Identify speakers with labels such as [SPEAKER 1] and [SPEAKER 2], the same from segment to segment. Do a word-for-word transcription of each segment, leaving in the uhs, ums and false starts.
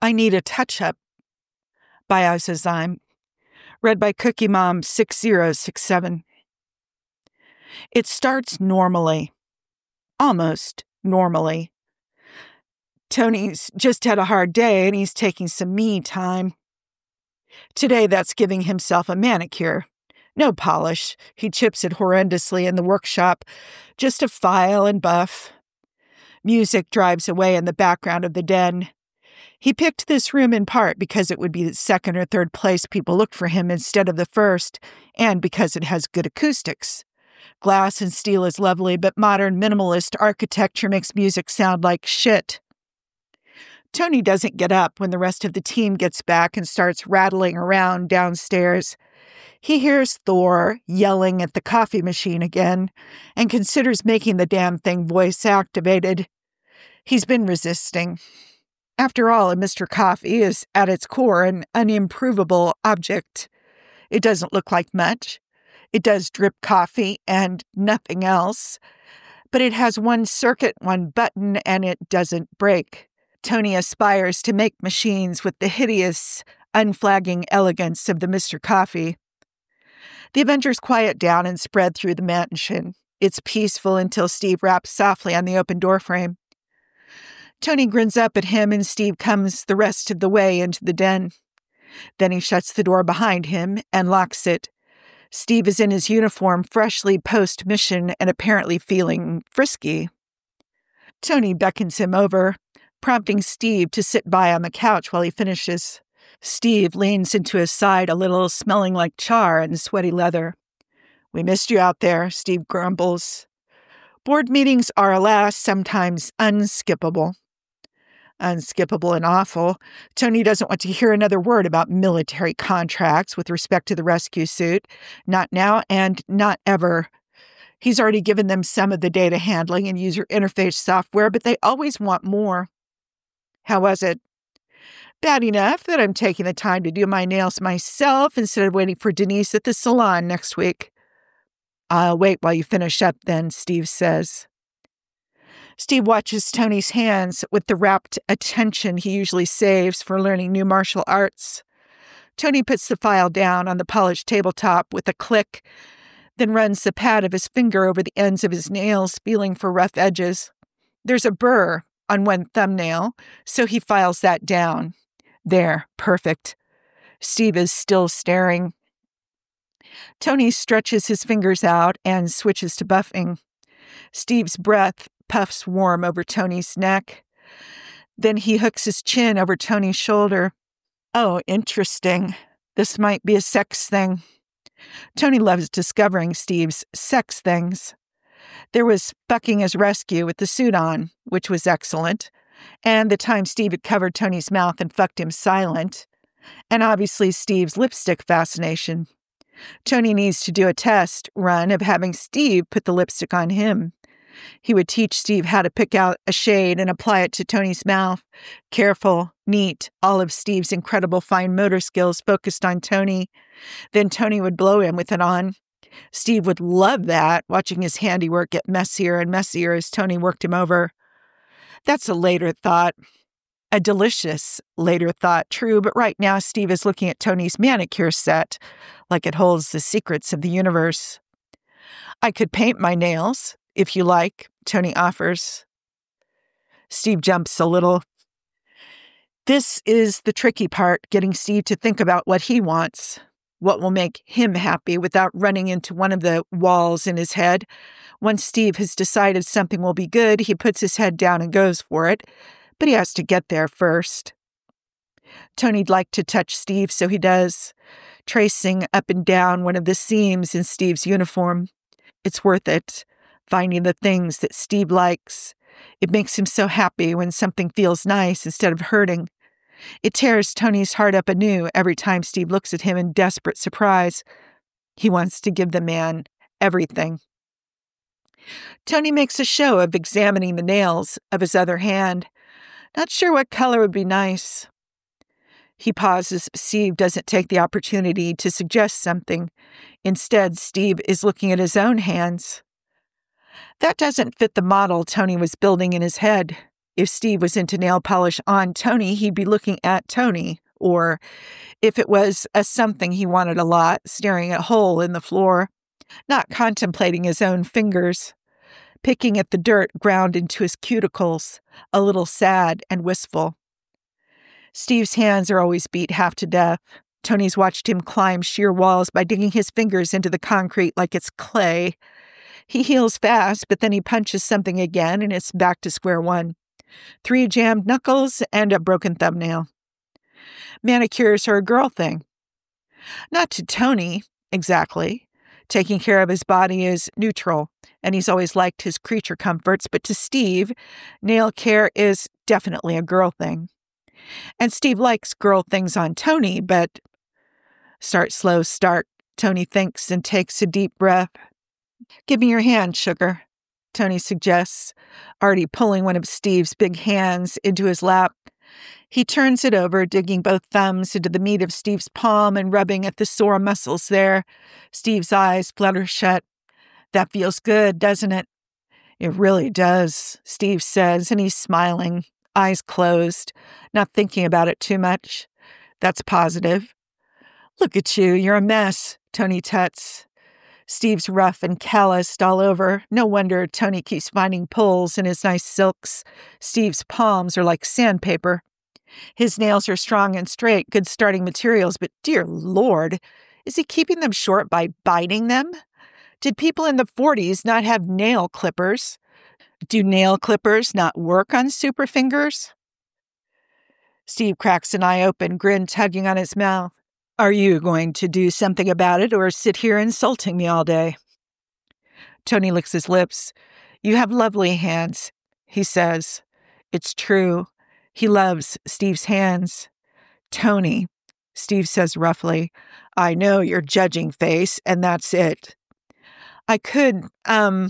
[SPEAKER 1] I Need a Touch-Up by Azazyme, read by Cookie Mom six zero six seven. It starts normally. Almost normally. Tony's just had a hard day and he's taking some me time. Today that's giving himself a manicure. No polish. He chips it horrendously in the workshop. Just a file and buff. Music drives away in the background of the den. He picked this room in part because it would be the second or third place people looked for him instead of the first, and because it has good acoustics. Glass and steel is lovely, but modern minimalist architecture makes music sound like shit. Tony doesn't get up when the rest of the team gets back and starts rattling around downstairs. He hears Thor yelling at the coffee machine again and considers making the damn thing voice-activated. He's been resisting. After all, a Mister Coffee is, at its core, an unimprovable object. It doesn't look like much. It does drip coffee and nothing else. But it has one circuit, one button, and it doesn't break. Tony aspires to make machines with the hideous, unflagging elegance of the Mister Coffee. The Avengers quiet down and spread through the mansion. It's peaceful until Steve raps softly on the open doorframe. Tony grins up at him and Steve comes the rest of the way into the den. Then he shuts the door behind him and locks it. Steve is in his uniform, freshly post-mission and apparently feeling frisky. Tony beckons him over, prompting Steve to sit by on the couch while he finishes. Steve leans into his side a little, smelling like char and sweaty leather. "We missed you out there," Steve grumbles. Board meetings are, alas, sometimes unskippable. Unskippable and awful. Tony doesn't want to hear another word about military contracts with respect to the rescue suit. Not now and not ever. He's already given them some of the data handling and user interface software, but they always want more. "How was it?" "Bad enough that I'm taking the time to do my nails myself instead of waiting for Denise at the salon next week." "I'll wait while you finish up then," Steve says. Steve watches Tony's hands with the rapt attention he usually saves for learning new martial arts. Tony puts the file down on the polished tabletop with a click, then runs the pad of his finger over the ends of his nails, feeling for rough edges. There's a burr on one thumbnail, so he files that down. There, perfect. Steve is still staring. Tony stretches his fingers out and switches to buffing. Steve's breath puffs warm over Tony's neck. Then he hooks his chin over Tony's shoulder. "Oh, interesting. This might be a sex thing." Tony loves discovering Steve's sex things. There was fucking his rescue with the suit on, which was excellent, and the time Steve had covered Tony's mouth and fucked him silent, and obviously Steve's lipstick fascination. Tony needs to do a test run of having Steve put the lipstick on him. He would teach Steve how to pick out a shade and apply it to Tony's mouth. Careful, neat, all of Steve's incredible fine motor skills focused on Tony. Then Tony would blow him with it on. Steve would love that, watching his handiwork get messier and messier as Tony worked him over. That's a later thought. A delicious later thought, true, but right now Steve is looking at Tony's manicure set like it holds the secrets of the universe. "I could paint my nails, if you like," Tony offers. Steve jumps a little. This is the tricky part, getting Steve to think about what he wants, what will make him happy without running into one of the walls in his head. Once Steve has decided something will be good, he puts his head down and goes for it, but he has to get there first. Tony'd like to touch Steve, so he does, tracing up and down one of the seams in Steve's uniform. It's worth it. Finding the things that Steve likes. It makes him so happy when something feels nice instead of hurting. It tears Tony's heart up anew every time Steve looks at him in desperate surprise. He wants to give the man everything. Tony makes a show of examining the nails of his other hand. Not sure what color would be nice. He pauses, but Steve doesn't take the opportunity to suggest something. Instead, Steve is looking at his own hands. That doesn't fit the model Tony was building in his head. If Steve was into nail polish on Tony, he'd be looking at Tony. Or if it was a something he wanted a lot, staring at a hole in the floor, not contemplating his own fingers, picking at the dirt ground into his cuticles, a little sad and wistful. Steve's hands are always beat half to death. Tony's watched him climb sheer walls by digging his fingers into the concrete like it's clay. He heals fast, but then he punches something again, and it's back to square one. Three jammed knuckles and a broken thumbnail. Manicures are a girl thing. Not to Tony, exactly. Taking care of his body is neutral, and he's always liked his creature comforts, but to Steve, nail care is definitely a girl thing. And Steve likes girl things on Tony, but start slow, start, Tony thinks and takes a deep breath. Give me your hand, sugar, Tony suggests, already pulling one of Steve's big hands into his lap. He turns it over, digging both thumbs into the meat of Steve's palm and rubbing at the sore muscles there. Steve's eyes flutter shut. That feels good, doesn't it? It really does, Steve says, and he's smiling, eyes closed, not thinking about it too much. That's positive. Look at you, you're a mess, Tony tuts. Steve's rough and calloused all over. No wonder Tony keeps finding pulls in his nice silks. Steve's palms are like sandpaper. His nails are strong and straight, good starting materials, but dear Lord, is he keeping them short by biting them? Did people in the forties not have nail clippers? Do nail clippers not work on super fingers? Steve cracks an eye open, grin tugging on his mouth. Are you going to do something about it or sit here insulting me all day? Tony licks his lips. You have lovely hands, he says. It's true. He loves Steve's hands. Tony, Steve says roughly, I know your judging face, and that's it. I could, um...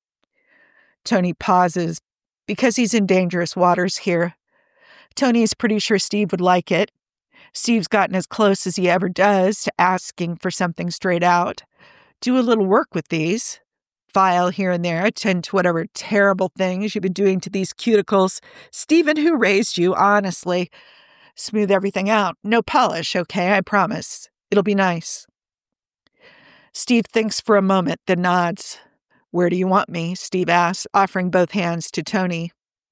[SPEAKER 1] Tony pauses, because he's in dangerous waters here. Tony is pretty sure Steve would like it. Steve's gotten as close as he ever does to asking for something straight out. Do a little work with these. File here and there, attend to whatever terrible things you've been doing to these cuticles. Stephen, who raised you, honestly. Smooth everything out. No polish, okay? I promise. It'll be nice. Steve thinks for a moment, then nods. Where do you want me? Steve asks, offering both hands to Tony.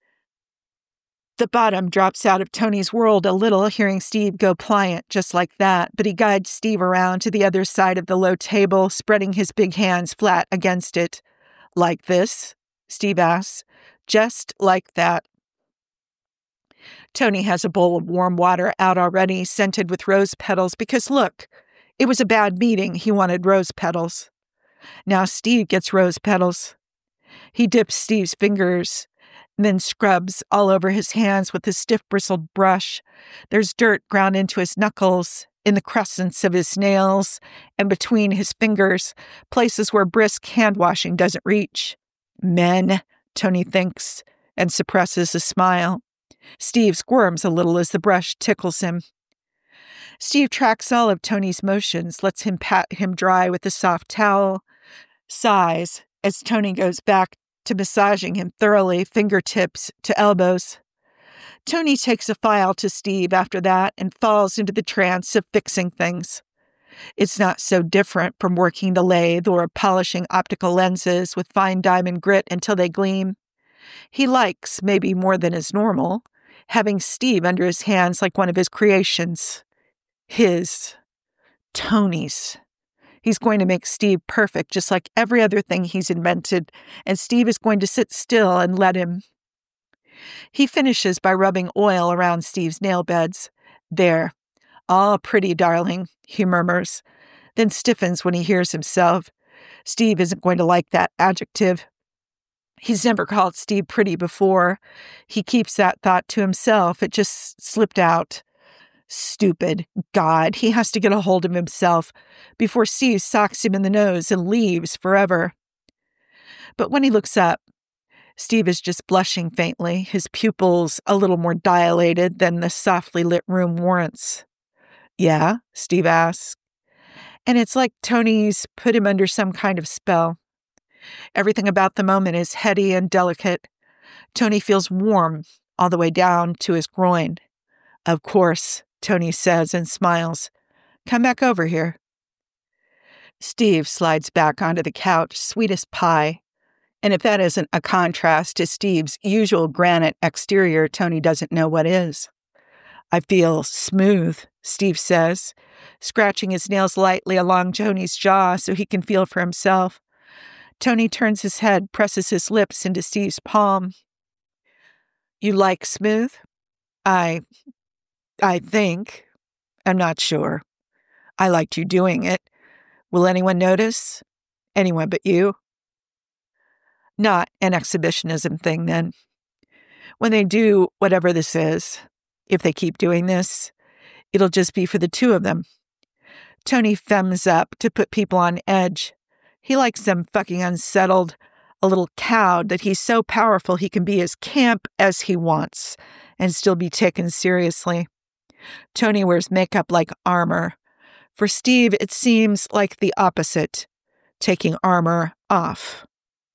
[SPEAKER 1] The bottom drops out of Tony's world a little, hearing Steve go pliant just like that, but he guides Steve around to the other side of the low table, spreading his big hands flat against it. Like this? Steve asks. Just like that. Tony has a bowl of warm water out already, scented with rose petals, because look, it was a bad meeting. He wanted rose petals. Now Steve gets rose petals. He dips Steve's fingers, then scrubs all over his hands with his stiff-bristled brush. There's dirt ground into his knuckles, in the crescents of his nails, and between his fingers, places where brisk hand-washing doesn't reach. Men, Tony thinks, and suppresses a smile. Steve squirms a little as the brush tickles him. Steve tracks all of Tony's motions, lets him pat him dry with a soft towel, sighs as Tony goes back to massaging him thoroughly, fingertips to elbows. Tony takes a file to Steve after that and falls into the trance of fixing things. It's not so different from working the lathe or polishing optical lenses with fine diamond grit until they gleam. He likes, maybe more than is normal, having Steve under his hands like one of his creations. His. Tony's. He's going to make Steve perfect, just like every other thing he's invented, and Steve is going to sit still and let him. He finishes by rubbing oil around Steve's nail beds. There. All pretty, darling, he murmurs, then stiffens when he hears himself. Steve isn't going to like that adjective. He's never called Steve pretty before. He keeps that thought to himself. It just slipped out. Stupid. God, he has to get a hold of himself before Steve socks him in the nose and leaves forever. But when he looks up, Steve is just blushing faintly, his pupils a little more dilated than the softly lit room warrants. Yeah? Steve asks. And it's like Tony's put him under some kind of spell. Everything about the moment is heady and delicate. Tony feels warm all the way down to his groin. Of course, Tony says and smiles. Come back over here. Steve slides back onto the couch, sweet as pie. And if that isn't a contrast to Steve's usual granite exterior, Tony doesn't know what is. I feel smooth, Steve says, scratching his nails lightly along Tony's jaw so he can feel for himself. Tony turns his head, presses his lips into Steve's palm. You like smooth? I... I think. I'm not sure. I liked you doing it. Will anyone notice? Anyone but you? Not an exhibitionism thing, then. When they do whatever this is, if they keep doing this, it'll just be for the two of them. Tony femmes up to put people on edge. He likes them fucking unsettled, a little cowed that he's so powerful he can be as camp as he wants and still be taken seriously. Tony wears makeup like armor. For Steve, it seems like the opposite, taking armor off.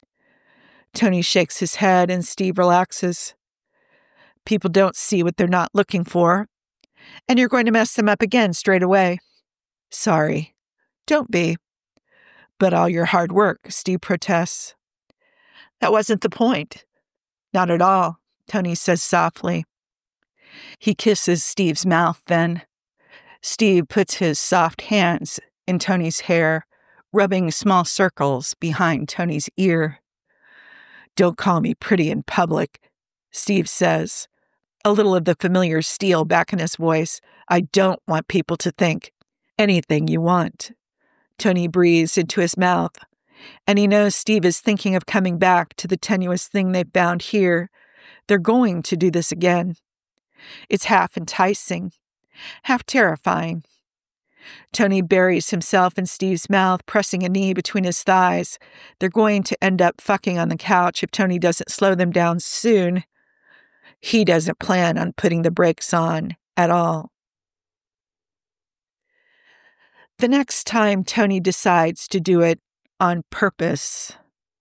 [SPEAKER 1] Tony shakes his head and Steve relaxes. People don't see what they're not looking for, and you're going to mess them up again straight away. Sorry. Don't be. But all your hard work, Steve protests. That wasn't the point. Not at all, Tony says softly. He kisses Steve's mouth then. Steve puts his soft hands in Tony's hair, rubbing small circles behind Tony's ear. Don't call me pretty in public, Steve says, a little of the familiar steel back in his voice. I don't want people to think. Anything you want. Tony breathes into his mouth, and he knows Steve is thinking of coming back to the tenuous thing they found here. They're going to do this again. It's half enticing, half terrifying. Tony buries himself in Steve's mouth, pressing a knee between his thighs. They're going to end up fucking on the couch if Tony doesn't slow them down soon. He doesn't plan on putting the brakes on at all. The next time Tony decides to do it on purpose.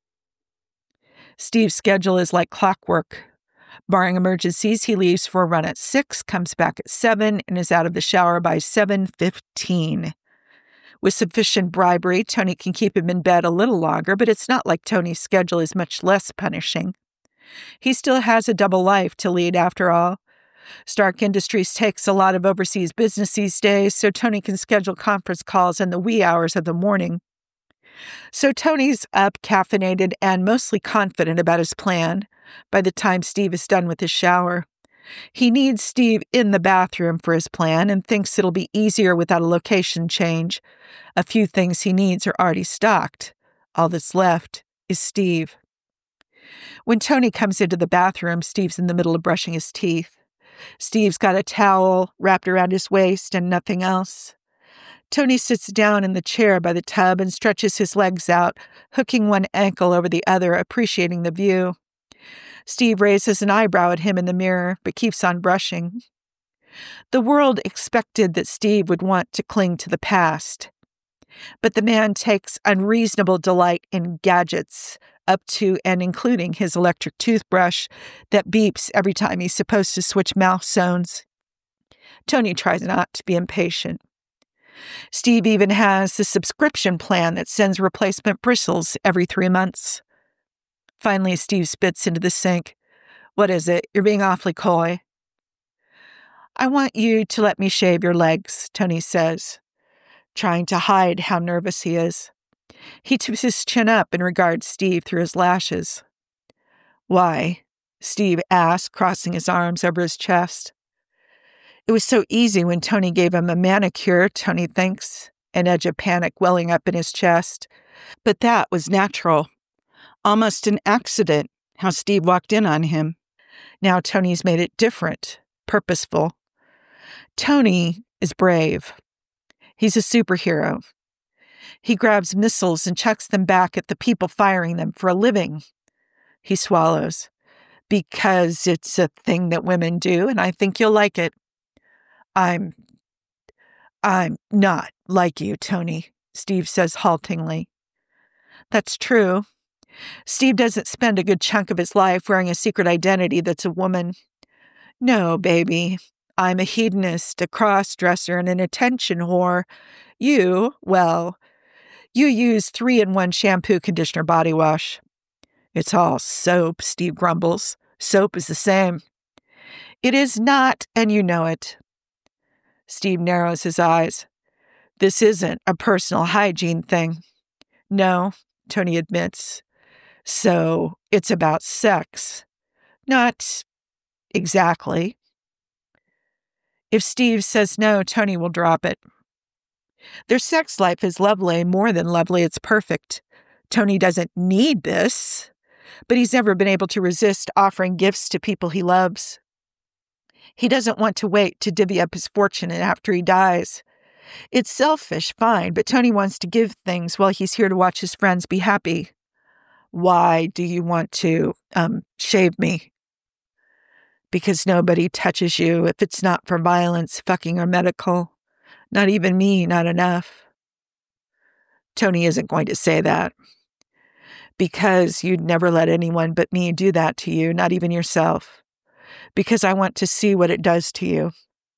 [SPEAKER 1] Steve's schedule is like clockwork. Barring emergencies, he leaves for a run at six, comes back at seven, and is out of the shower by seven fifteen. With sufficient bribery, Tony can keep him in bed a little longer, but it's not like Tony's schedule is much less punishing. He still has a double life to lead after all. Stark Industries takes a lot of overseas business these days, so Tony can schedule conference calls in the wee hours of the morning. So Tony's up, caffeinated, and mostly confident about his plan by the time Steve is done with his shower. He needs Steve in the bathroom for his plan and thinks it'll be easier without a location change. A few things he needs are already stocked. All that's left is Steve. When Tony comes into the bathroom, Steve's in the middle of brushing his teeth. Steve's got a towel wrapped around his waist and nothing else. Tony sits down in the chair by the tub and stretches his legs out, hooking one ankle over the other, appreciating the view. Steve raises an eyebrow at him in the mirror, but keeps on brushing. The world expected that Steve would want to cling to the past. But the man takes unreasonable delight in gadgets, up to and including his electric toothbrush that beeps every time he's supposed to switch mouth zones. Tony tries not to be impatient. Steve even has the subscription plan that sends replacement bristles every three months. Finally, Steve spits into the sink. What is it? You're being awfully coy. I want you to let me shave your legs, Tony says, trying to hide how nervous he is. He tips his chin up and regards Steve through his lashes. Why? Steve asks, crossing his arms over his chest. It was so easy when Tony gave him a manicure, Tony thinks, an edge of panic welling up in his chest. But that was natural. Almost an accident, how Steve walked in on him. Now Tony's made it different, purposeful. Tony is brave. He's a superhero. He grabs missiles and chucks them back at the people firing them for a living. He swallows. Because it's a thing that women do, and I think you'll like it. I'm... I'm not like you, Tony, Steve says haltingly. That's true. Steve doesn't spend a good chunk of his life wearing a secret identity that's a woman. No, baby. I'm a hedonist, a cross-dresser, and an attention whore. You, well, you use three-in-one shampoo, conditioner, body wash. It's all soap, Steve grumbles. Soap is the same. It is not, and you know it. Steve narrows his eyes. This isn't a personal hygiene thing. No, Tony admits. So it's about sex. Not exactly. If Steve says no, Tony will drop it. Their sex life is lovely, more than lovely, it's perfect. Tony doesn't need this, but he's never been able to resist offering gifts to people he loves. He doesn't want to wait to divvy up his fortune after he dies. It's selfish, fine, but Tony wants to give things while he's here to watch his friends be happy. Why do you want to, um, shave me? Because nobody touches you if it's not for violence, fucking, or medical. Not even me, not enough. Tony isn't going to say that. Because you'd never let anyone but me do that to you, not even yourself. Because I want to see what it does to you.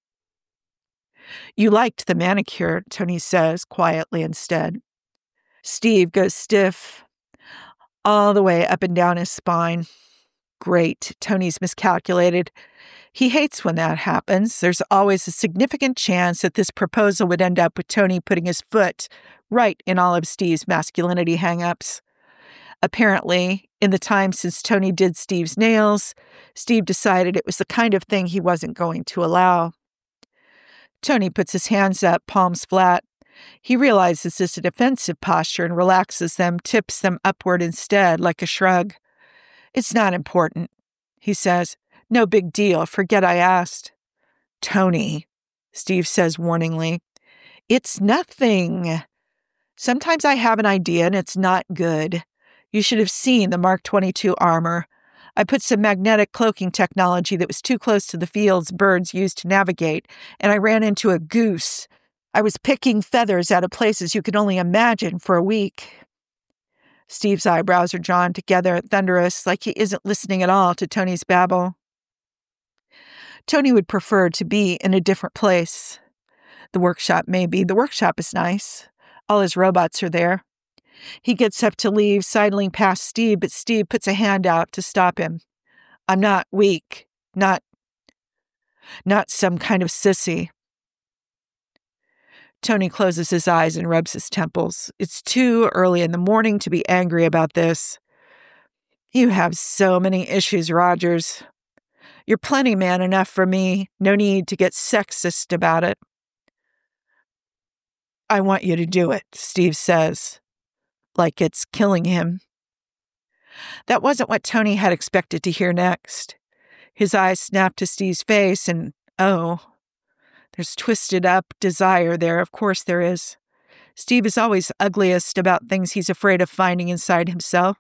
[SPEAKER 1] You liked the manicure, Tony says quietly instead. Steve goes stiff all the way up and down his spine. Great, Tony's miscalculated. He hates when that happens. There's always a significant chance that this proposal would end up with Tony putting his foot right in all of Steve's masculinity hang-ups. Apparently, in the time since Tony did Steve's nails, Steve decided it was the kind of thing he wasn't going to allow. Tony puts his hands up, palms flat. He realizes this is a defensive posture and relaxes them, tips them upward instead, like a shrug. It's not important, he says. No big deal. Forget I asked. Tony, Steve says warningly, it's nothing. Sometimes I have an idea and it's not good. You should have seen the Mark twenty-two armor. I put some magnetic cloaking technology that was too close to the fields birds used to navigate, and I ran into a goose. I was picking feathers out of places you could only imagine for a week. Steve's eyebrows are drawn together, thunderous, like he isn't listening at all to Tony's babble. Tony would prefer to be in a different place. The workshop, maybe. The workshop is nice. All his robots are there. He gets up to leave, sidling past Steve, but Steve puts a hand out to stop him. I'm not weak. Not, not some kind of sissy. Tony closes his eyes and rubs his temples. It's too early in the morning to be angry about this. You have so many issues, Rogers. You're plenty man enough for me. No need to get sexist about it. I want you to do it, Steve says, like it's killing him. That wasn't what Tony had expected to hear next. His eyes snapped to Steve's face and, oh, there's twisted up desire there. Of course there is. Steve is always ugliest about things he's afraid of finding inside himself.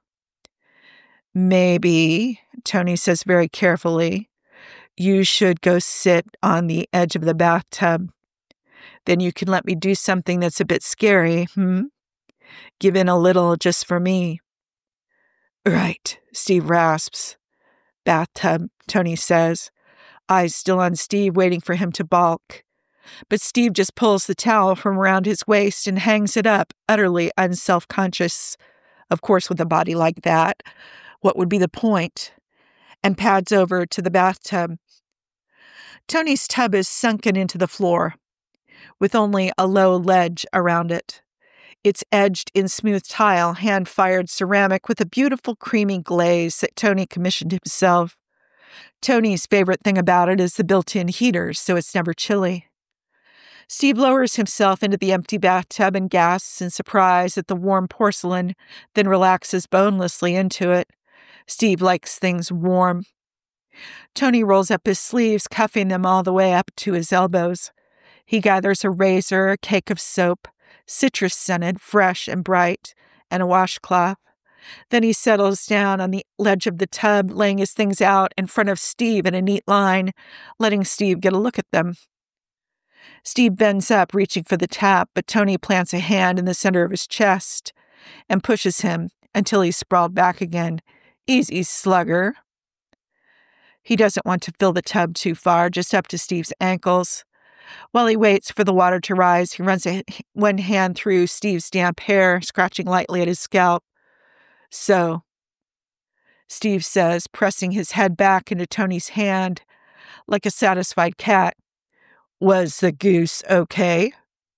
[SPEAKER 1] Maybe, Tony says very carefully, you should go sit on the edge of the bathtub. Then you can let me do something that's a bit scary, hmm? Give in a little just for me. Right, Steve rasps. Bathtub, Tony says, eyes still on Steve, waiting for him to balk. But Steve just pulls the towel from around his waist and hangs it up, utterly unself-conscious. Of course, with a body like that, what would be the point? And pads over to the bathtub. Tony's tub is sunken into the floor, with only a low ledge around it. It's edged in smooth tile, hand-fired ceramic with a beautiful creamy glaze that Tony commissioned himself. Tony's favorite thing about it is the built-in heaters, so it's never chilly. Steve lowers himself into the empty bathtub and gasps in surprise at the warm porcelain, then relaxes bonelessly into it. Steve likes things warm. Tony rolls up his sleeves, cuffing them all the way up to his elbows. He gathers a razor, a cake of soap, citrus-scented, fresh and bright, and a washcloth. Then he settles down on the ledge of the tub, laying his things out in front of Steve in a neat line, letting Steve get a look at them. Steve bends up, reaching for the tap, but Tony plants a hand in the center of his chest and pushes him, until he's sprawled back again. Easy, slugger. He doesn't want to fill the tub too far, just up to Steve's ankles. While he waits for the water to rise, he runs a, one hand through Steve's damp hair, scratching lightly at his scalp. So, Steve says, pressing his head back into Tony's hand like a satisfied cat, was the goose okay?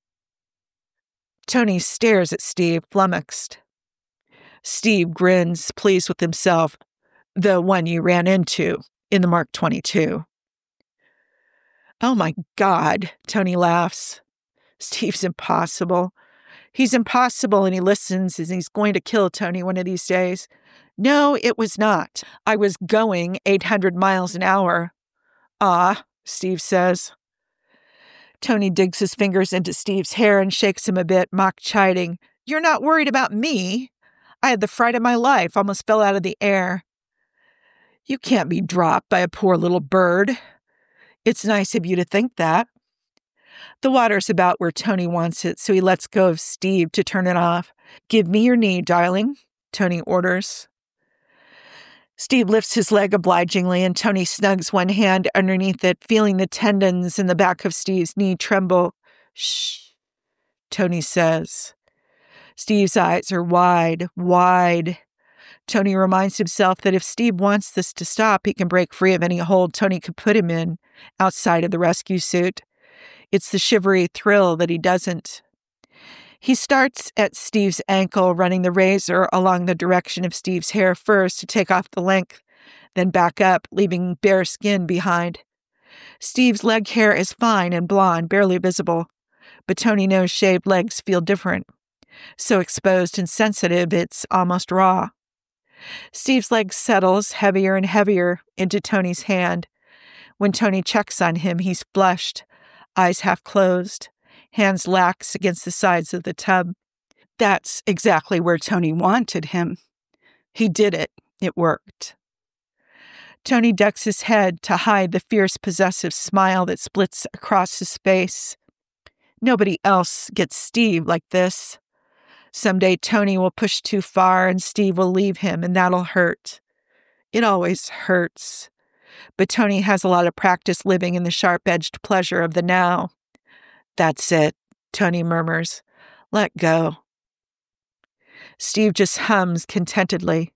[SPEAKER 1] Tony stares at Steve, flummoxed. Steve grins, pleased with himself. The one you ran into in the Mark twenty-two. Oh my God, Tony laughs. Steve's impossible. He's impossible, and he listens as he's going to kill Tony one of these days. No, it was not. I was going eight hundred miles an hour. Ah, Steve says. Tony digs his fingers into Steve's hair and shakes him a bit, mock chiding. You're not worried about me? I had the fright of my life, almost fell out of the air. You can't be dropped by a poor little bird. It's nice of you to think that. The water's about where Tony wants it, so he lets go of Steve to turn it off. Give me your knee, darling, Tony orders. Steve lifts his leg obligingly, and Tony snugs one hand underneath it, feeling the tendons in the back of Steve's knee tremble. Shh, Tony says. Steve's eyes are wide, wide. Tony reminds himself that if Steve wants this to stop, he can break free of any hold Tony could put him in outside of the rescue suit. It's the shivery thrill that he doesn't. He starts at Steve's ankle, running the razor along the direction of Steve's hair first to take off the length, then back up, leaving bare skin behind. Steve's leg hair is fine and blonde, barely visible, but Tony knows shaved legs feel different. So exposed and sensitive, it's almost raw. Steve's leg settles heavier and heavier into Tony's hand. When Tony checks on him, he's flushed, eyes half closed, hands lax against the sides of the tub. That's exactly where Tony wanted him. He did it. It worked. Tony ducks his head to hide the fierce, possessive smile that splits across his face. Nobody else gets Steve like this. Someday Tony will push too far and Steve will leave him, and that'll hurt. It always hurts. But Tony has a lot of practice living in the sharp-edged pleasure of the now. That's it, Tony murmurs. Let go. Steve just hums contentedly.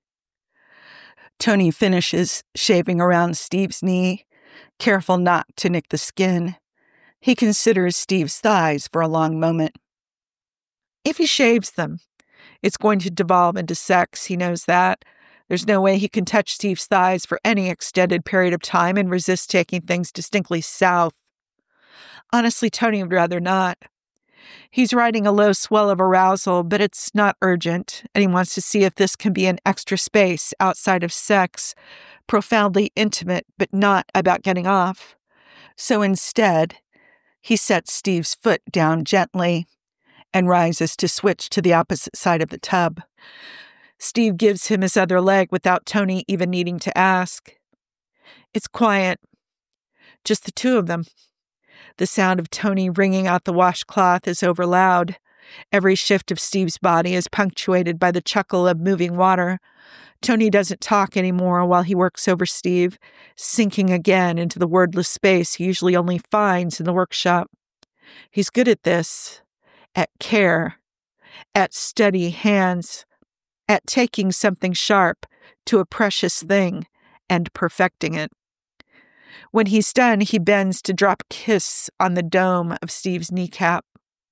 [SPEAKER 1] Tony finishes shaving around Steve's knee, careful not to nick the skin. He considers Steve's thighs for a long moment. If he shaves them, it's going to devolve into sex. He knows that. There's no way he can touch Steve's thighs for any extended period of time and resist taking things distinctly south. Honestly, Tony would rather not. He's riding a low swell of arousal, but it's not urgent, and he wants to see if this can be an extra space outside of sex, profoundly intimate, but not about getting off. So instead, he sets Steve's foot down gently and rises to switch to the opposite side of the tub. Steve gives him his other leg without Tony even needing to ask. It's quiet, just the two of them. The sound of Tony wringing out the washcloth is overloud. Every shift of Steve's body is punctuated by the chuckle of moving water. Tony doesn't talk anymore while he works over Steve, sinking again into the wordless space he usually only finds in the workshop. He's good at this, at care, at steady hands, at taking something sharp to a precious thing and perfecting it. When he's done, he bends to drop a kiss on the dome of Steve's kneecap.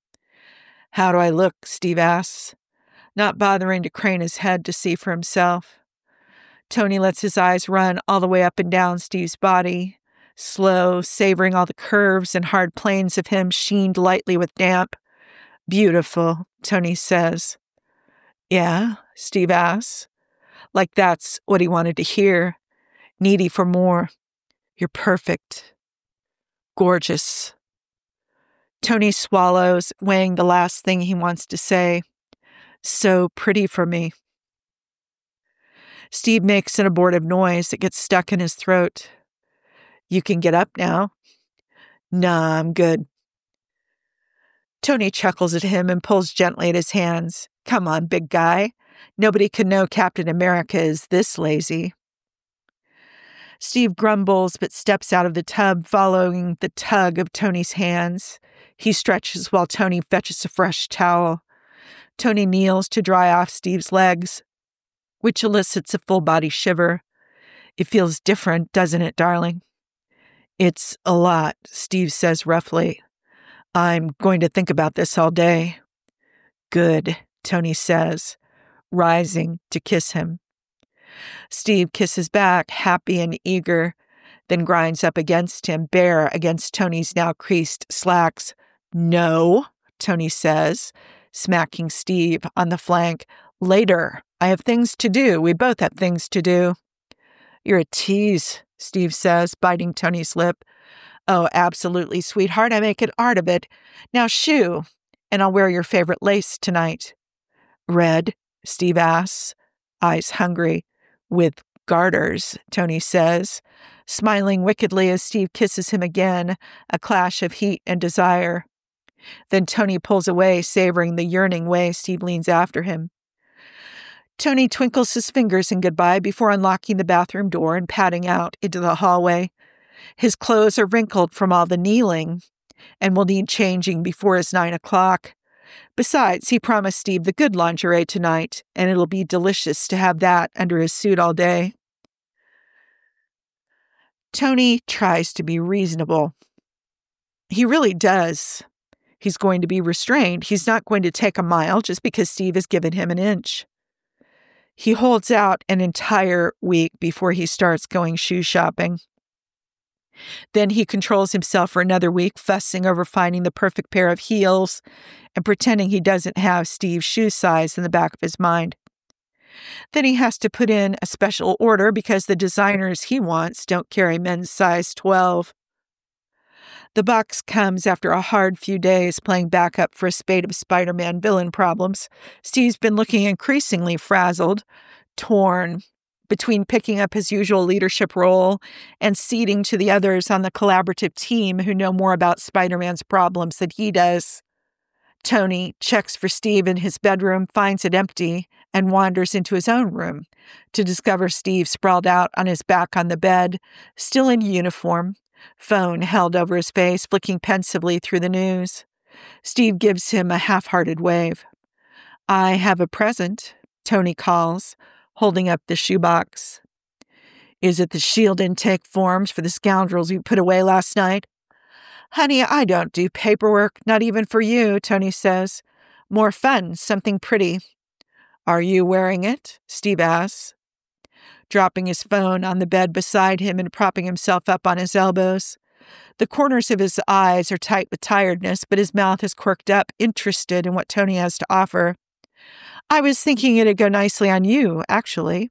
[SPEAKER 1] How do I look? Steve asks, not bothering to crane his head to see for himself. Tony lets his eyes run all the way up and down Steve's body, slow, savoring all the curves and hard planes of him sheened lightly with damp. Beautiful, Tony says. Yeah, Steve asks, like that's what he wanted to hear, needy for more. You're perfect. Gorgeous. Tony swallows, weighing the last thing he wants to say. So pretty for me. Steve makes an abortive noise that gets stuck in his throat. You can get up now. Nah, I'm good. Tony chuckles at him and pulls gently at his hands. Come on, big guy. Nobody could know Captain America is this lazy. Steve grumbles but steps out of the tub, following the tug of Tony's hands. He stretches while Tony fetches a fresh towel. Tony kneels to dry off Steve's legs, which elicits a full-body shiver. It feels different, doesn't it, darling? It's a lot, Steve says roughly. I'm going to think about this all day. Good, Tony says, rising to kiss him. Steve kisses back, happy and eager, then grinds up against him, bare against Tony's now creased slacks. No, Tony says, smacking Steve on the flank. Later. I have things to do. We both have things to do. You're a tease, Steve says, biting Tony's lip. Oh, absolutely, sweetheart. I make an art of it. Now shoo, and I'll wear your favorite lace tonight. Red, Steve asks, eyes hungry. With garters, Tony says, smiling wickedly as Steve kisses him again, a clash of heat and desire. Then Tony pulls away, savoring the yearning way Steve leans after him. Tony twinkles his fingers in goodbye before unlocking the bathroom door and padding out into the hallway. His clothes are wrinkled from all the kneeling and will need changing before his nine o'clock. Besides, he promised Steve the good lingerie tonight, and it'll be delicious to have that under his suit all day. Tony tries to be reasonable. He really does. He's going to be restrained. He's not going to take a mile just because Steve has given him an inch. He holds out an entire week before he starts going shoe shopping. Then he controls himself for another week, fussing over finding the perfect pair of heels and pretending he doesn't have Steve's shoe size in the back of his mind. Then he has to put in a special order because the designers he wants don't carry men's size twelve. The box comes after a hard few days playing backup for a spate of Spider-Man villain problems. Steve's been looking increasingly frazzled, torn, between picking up his usual leadership role and ceding to the others on the collaborative team who know more about Spider-Man's problems than he does. Tony checks for Steve in his bedroom, finds it empty, and wanders into his own room to discover Steve sprawled out on his back on the bed, still in uniform, phone held over his face, flicking pensively through the news. Steve gives him a half-hearted wave. I have a present, Tony calls, holding up the shoebox. Is it the SHIELD intake forms for the scoundrels you put away last night? Honey, I don't do paperwork, not even for you, Tony says. More fun, something pretty. Are you wearing it? Steve asks, dropping his phone on the bed beside him and propping himself up on his elbows. The corners of his eyes are tight with tiredness, but his mouth is quirked up, interested in what Tony has to offer. I was thinking it'd go nicely on you, actually.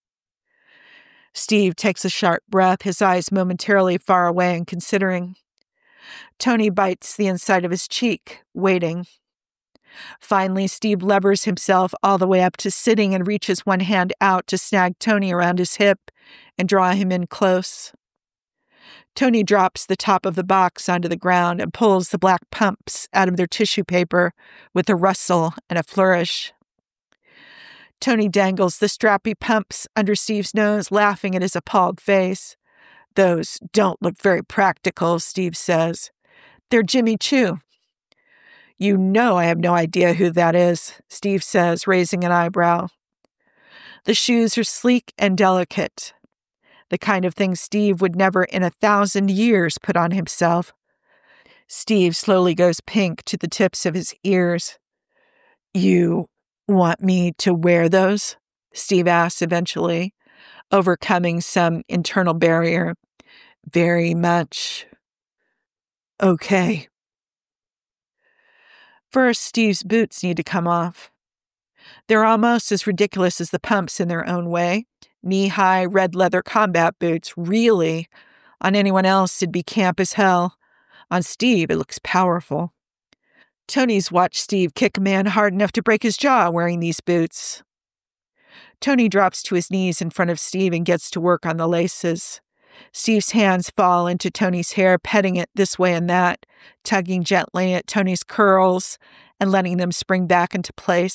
[SPEAKER 1] Steve takes a sharp breath, his eyes momentarily far away and considering. Tony bites the inside of his cheek, waiting. Finally, Steve levers himself all the way up to sitting and reaches one hand out to snag Tony around his hip and draw him in close. Tony drops the top of the box onto the ground and pulls the black pumps out of their tissue paper with a rustle and a flourish. Tony dangles the strappy pumps under Steve's nose, laughing at his appalled face. Those don't look very practical, Steve says. They're Jimmy Choo. You know I have no idea who that is, Steve says, raising an eyebrow. The shoes are sleek and delicate, the kind of thing Steve would never in a thousand years put on himself. Steve slowly goes pink to the tips of his ears. You want me to wear those? Steve asks eventually, overcoming some internal barrier. Very much. Okay. First, Steve's boots need to come off. They're almost as ridiculous as the pumps in their own way. Knee-high red leather combat boots, really. On anyone else, it'd be camp as hell. On Steve, it looks powerful. Tony's watched Steve kick a man hard enough to break his jaw wearing these boots. Tony drops to his knees in front of Steve and gets to work on the laces. Steve's hands fall into Tony's hair, petting it this way and that, tugging gently at Tony's curls and letting them spring back into place.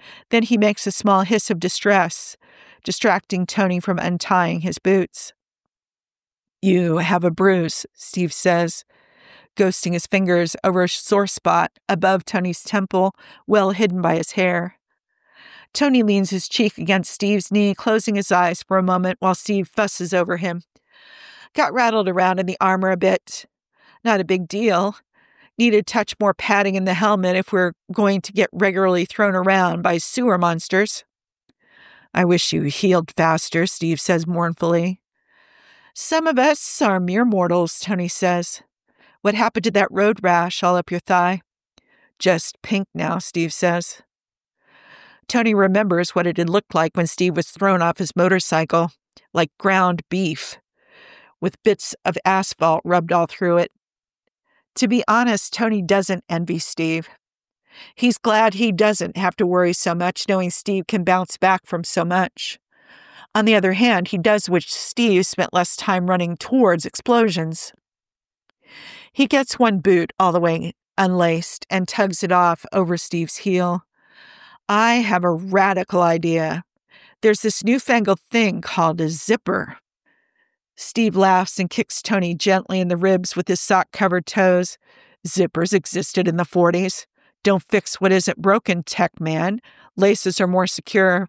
[SPEAKER 1] Then he makes a small hiss of distress, distracting Tony from untying his boots. "You have a bruise," Steve says, ghosting his fingers over a sore spot above Tony's temple, well hidden by his hair. Tony leans his cheek against Steve's knee, closing his eyes for a moment while Steve fusses over him. "Got rattled around in the armor a bit. Not a big deal. Need a touch more padding in the helmet if we're going to get regularly thrown around by sewer monsters." "I wish you healed faster," Steve says mournfully. "Some of us are mere mortals," Tony says. "What happened to that road rash all up your thigh?" "Just pink now," Steve says. Tony remembers what it had looked like when Steve was thrown off his motorcycle, like ground beef, with bits of asphalt rubbed all through it. To be honest, Tony doesn't envy Steve. He's glad he doesn't have to worry so much, knowing Steve can bounce back from so much. On the other hand, he does wish Steve spent less time running towards explosions. He gets one boot all the way unlaced and tugs it off over Steve's heel. "I have a radical idea. There's this newfangled thing called a zipper." Steve laughs and kicks Tony gently in the ribs with his sock-covered toes. "Zippers existed in the forties. Don't fix what isn't broken, tech man. Laces are more secure."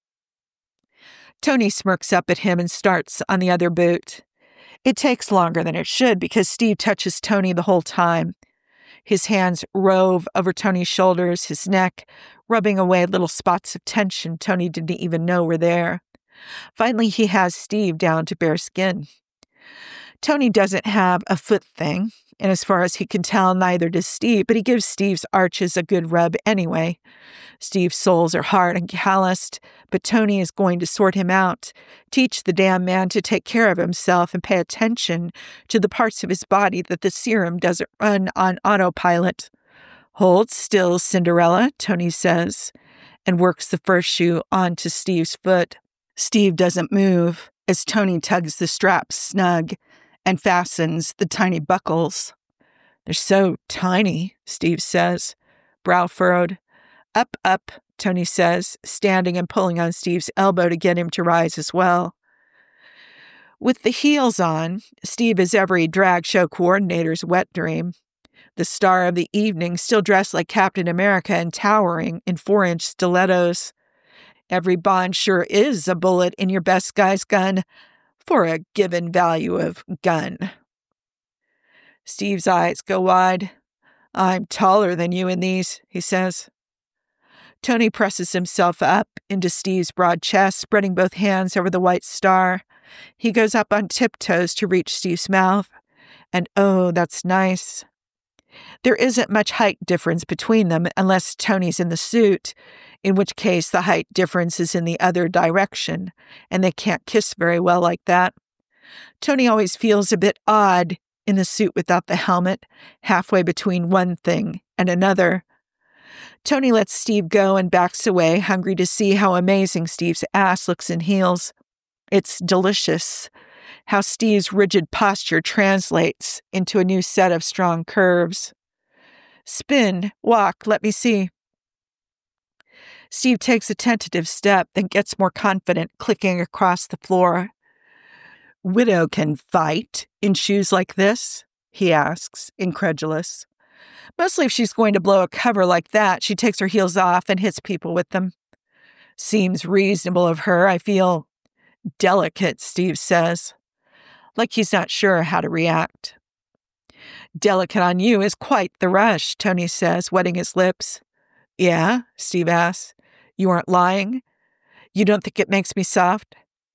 [SPEAKER 1] Tony smirks up at him and starts on the other boot. It takes longer than it should because Steve touches Tony the whole time. His hands rove over Tony's shoulders, his neck, rubbing away little spots of tension Tony didn't even know were there. Finally, he has Steve down to bare skin. Tony doesn't have a foot thing, and as far as he can tell, neither does Steve, but he gives Steve's arches a good rub anyway. Steve's soles are hard and calloused, but Tony is going to sort him out, teach the damn man to take care of himself and pay attention to the parts of his body that the serum doesn't run on autopilot. "Hold still, Cinderella," Tony says, and works the first shoe onto Steve's foot. Steve doesn't move as Tony tugs the straps snug and fastens the tiny buckles. "They're so tiny," Steve says, brow furrowed. "Up, up," Tony says, standing and pulling on Steve's elbow to get him to rise as well. With the heels on, Steve is every drag show coordinator's wet dream. The star of the evening, still dressed like Captain America and towering in four-inch stilettos. Every bond sure is a bullet in your best guy's gun for a given value of gun. Steve's eyes go wide. "I'm taller than you in these," he says. Tony presses himself up into Steve's broad chest, spreading both hands over the white star. He goes up on tiptoes to reach Steve's mouth. And oh, that's nice. There isn't much height difference between them unless Tony's in the suit, in which case the height difference is in the other direction, and they can't kiss very well like that. Tony always feels a bit odd in the suit without the helmet, halfway between one thing and another. Tony lets Steve go and backs away, hungry to see how amazing Steve's ass looks in heels. It's delicious how Steve's rigid posture translates into a new set of strong curves. "Spin, walk, let me see." Steve takes a tentative step, then gets more confident, clicking across the floor. "Widow can fight in shoes like this?" he asks, incredulous. "Mostly if she's going to blow a cover like that, she takes her heels off and hits people with them." "Seems reasonable of her. I feel delicate," Steve says, like he's not sure how to react. "Delicate on you is quite the rush," Tony says, wetting his lips. "Yeah?" Steve asks. "You aren't lying? You don't think it makes me soft?"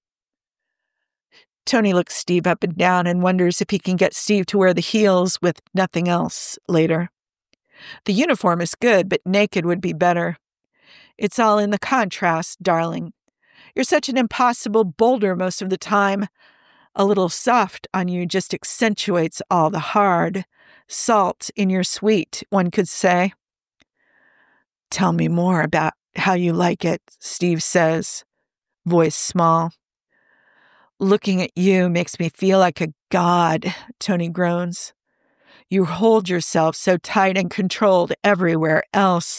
[SPEAKER 1] Tony looks Steve up and down and wonders if he can get Steve to wear the heels with nothing else later. The uniform is good, but naked would be better. "It's all in the contrast, darling. You're such an impossible boulder most of the time. A little soft on you just accentuates all the hard. Salt in your sweet, one could say." "Tell me more about how you like it," Steve says, voice small. "Looking at you makes me feel like a god," Tony groans. "You hold yourself so tight and controlled everywhere else.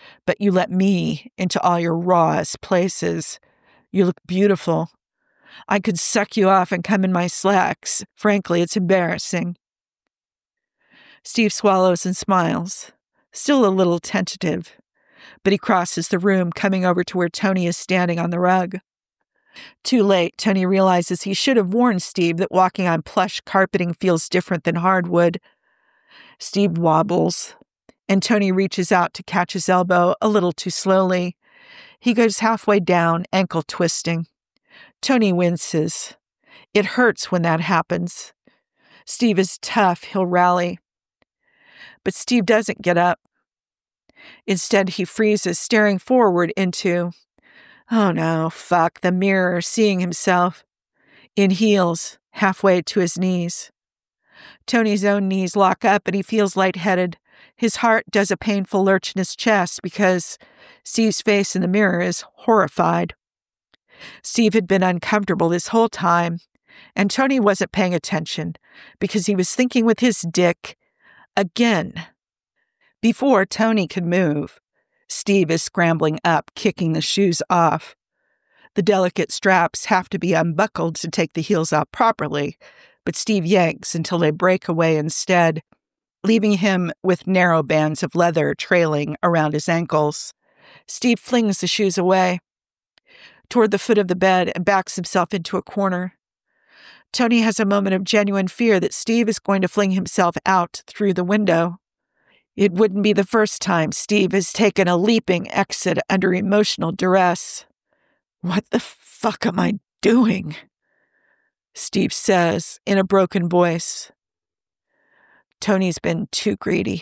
[SPEAKER 1] but you let me into all your rawest places. You look beautiful. I could suck you off and come in my slacks. Frankly, it's embarrassing. Steve swallows and smiles, still a little tentative, but he crosses the room, coming over to where Tony is standing on the rug. Too late, Tony realizes he should have warned Steve that walking on plush carpeting feels different than hardwood. Steve wobbles, and Tony reaches out to catch his elbow a little too slowly. He goes halfway down, ankle twisting. Tony winces. It hurts when that happens. Steve is tough. He'll rally. But Steve doesn't get up. Instead, he freezes, staring forward into, oh no, fuck, the mirror, seeing himself in heels, halfway to his knees. Tony's own knees lock up and he feels lightheaded. His heart does a painful lurch in his chest because Steve's face in the mirror is horrified. Steve had been uncomfortable this whole time, and Tony wasn't paying attention because he was thinking with his dick again. Before Tony could move, Steve is scrambling up, kicking the shoes off. The delicate straps have to be unbuckled to take the heels out properly, but Steve yanks until they break away instead, leaving him with narrow bands of leather trailing around his ankles. Steve flings the shoes away toward the foot of the bed and backs himself into a corner. Tony has a moment of genuine fear that Steve is going to fling himself out through the window. It wouldn't be the first time Steve has taken a leaping exit under emotional duress. What the fuck am I doing? Steve says in a broken voice. Tony's been too greedy.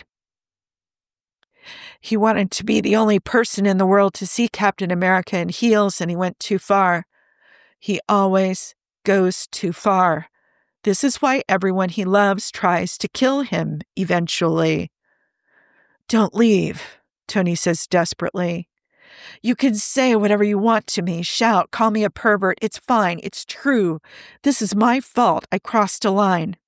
[SPEAKER 1] He wanted to be the only person in the world to see Captain America in heels, and he went too far. He always goes too far. This is why everyone he loves tries to kill him eventually. Don't leave, Tony says desperately. You can say whatever you want to me, shout, call me a pervert. It's fine. It's true. This is my fault. I crossed a line.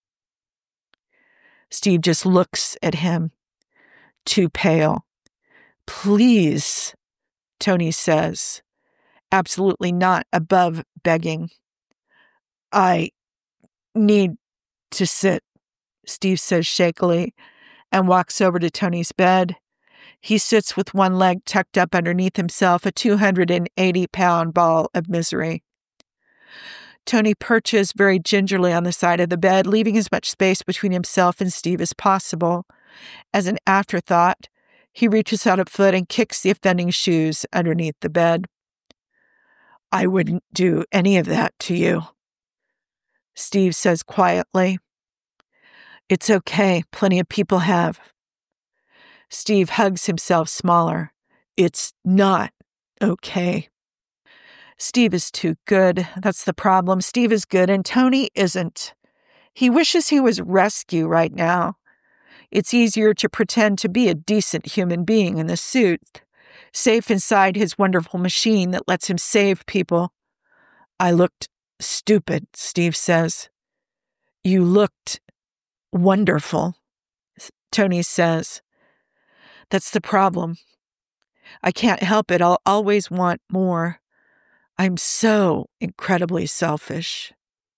[SPEAKER 1] Steve just looks at him, too pale. Please, Tony says, absolutely not above begging. I need to sit, Steve says shakily, and walks over to Tony's bed. He sits with one leg tucked up underneath himself, a two hundred eighty pound ball of misery. Tony perches very gingerly on the side of the bed, leaving as much space between himself and Steve as possible. As an afterthought, he reaches out a foot and kicks the offending shoes underneath the bed. I wouldn't do any of that to you, Steve says quietly. It's okay. Plenty of people have. Steve hugs himself smaller. It's not okay. Steve is too good. That's the problem. Steve is good, and Tony isn't. He wishes he was rescue right now. It's easier to pretend to be a decent human being in the suit, safe inside his wonderful machine that lets him save people. I looked stupid, Steve says. You looked wonderful, Tony says. That's the problem. I can't help it. I'll always want more. I'm so incredibly selfish.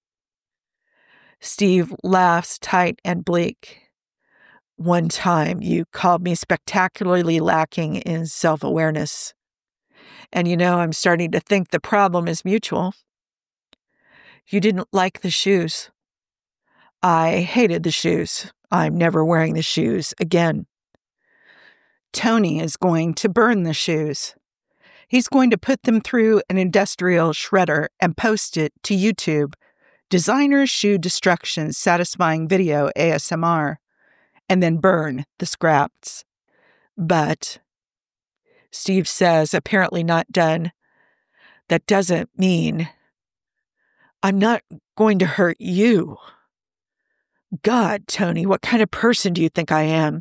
[SPEAKER 1] Steve laughs tight and bleak. One time you called me spectacularly lacking in self-awareness. And you know, I'm starting to think the problem is mutual. You didn't like the shoes. I hated the shoes. I'm never wearing the shoes again. Tony is going to burn the shoes. He's going to put them through an industrial shredder and post it to YouTube. Designer shoe destruction satisfying video A S M R. And then burn the scraps. But, Steve says, apparently not done, that doesn't mean I'm not going to hurt you. God, Tony, what kind of person do you think I am?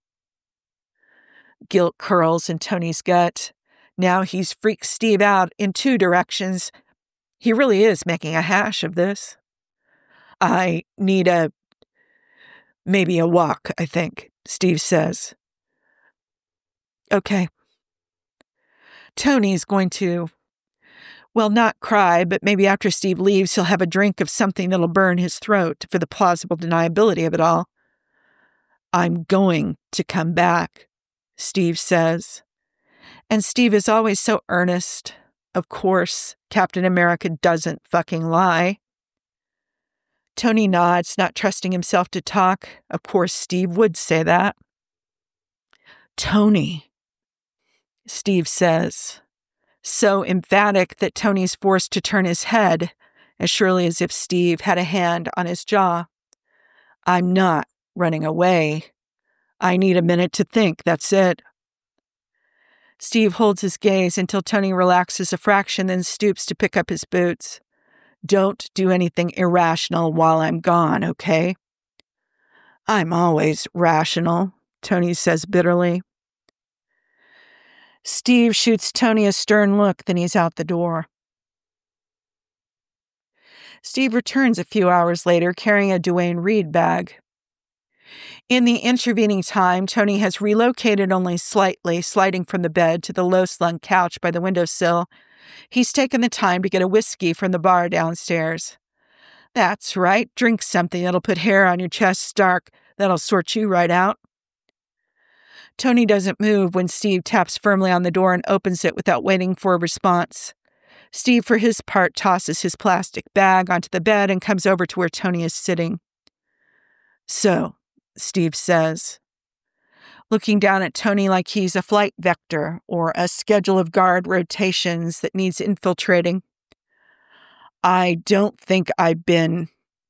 [SPEAKER 1] Guilt curls in Tony's gut. Now he's freaked Steve out in two directions. He really is making a hash of this. I need a, maybe a walk, I think, Steve says. Okay. Tony's going to, well, not cry, but maybe after Steve leaves, he'll have a drink of something that'll burn his throat for the plausible deniability of it all. I'm going to come back, Steve says. And Steve is always so earnest. Of course, Captain America doesn't fucking lie. Tony nods, not trusting himself to talk. Of course, Steve would say that. Tony, Steve says, so emphatic that Tony's forced to turn his head, as surely as if Steve had a hand on his jaw. I'm not running away. I need a minute to think, that's it. Steve holds his gaze until Tony relaxes a fraction, then stoops to pick up his boots. Don't do anything irrational while I'm gone, okay? I'm always rational, Tony says bitterly. Steve shoots Tony a stern look, then he's out the door. Steve returns a few hours later carrying a Duane Reade bag. In the intervening time, Tony has relocated only slightly, sliding from the bed to the low-slung couch by the windowsill. He's taken the time to get a whiskey from the bar downstairs. That's right, drink something that'll put hair on your chest stark. That'll sort you right out. Tony doesn't move when Steve taps firmly on the door and opens it without waiting for a response. Steve, for his part, tosses his plastic bag onto the bed and comes over to where Tony is sitting. So, Steve says, looking down at Tony like he's a flight vector or a schedule of guard rotations that needs infiltrating. I don't think I've been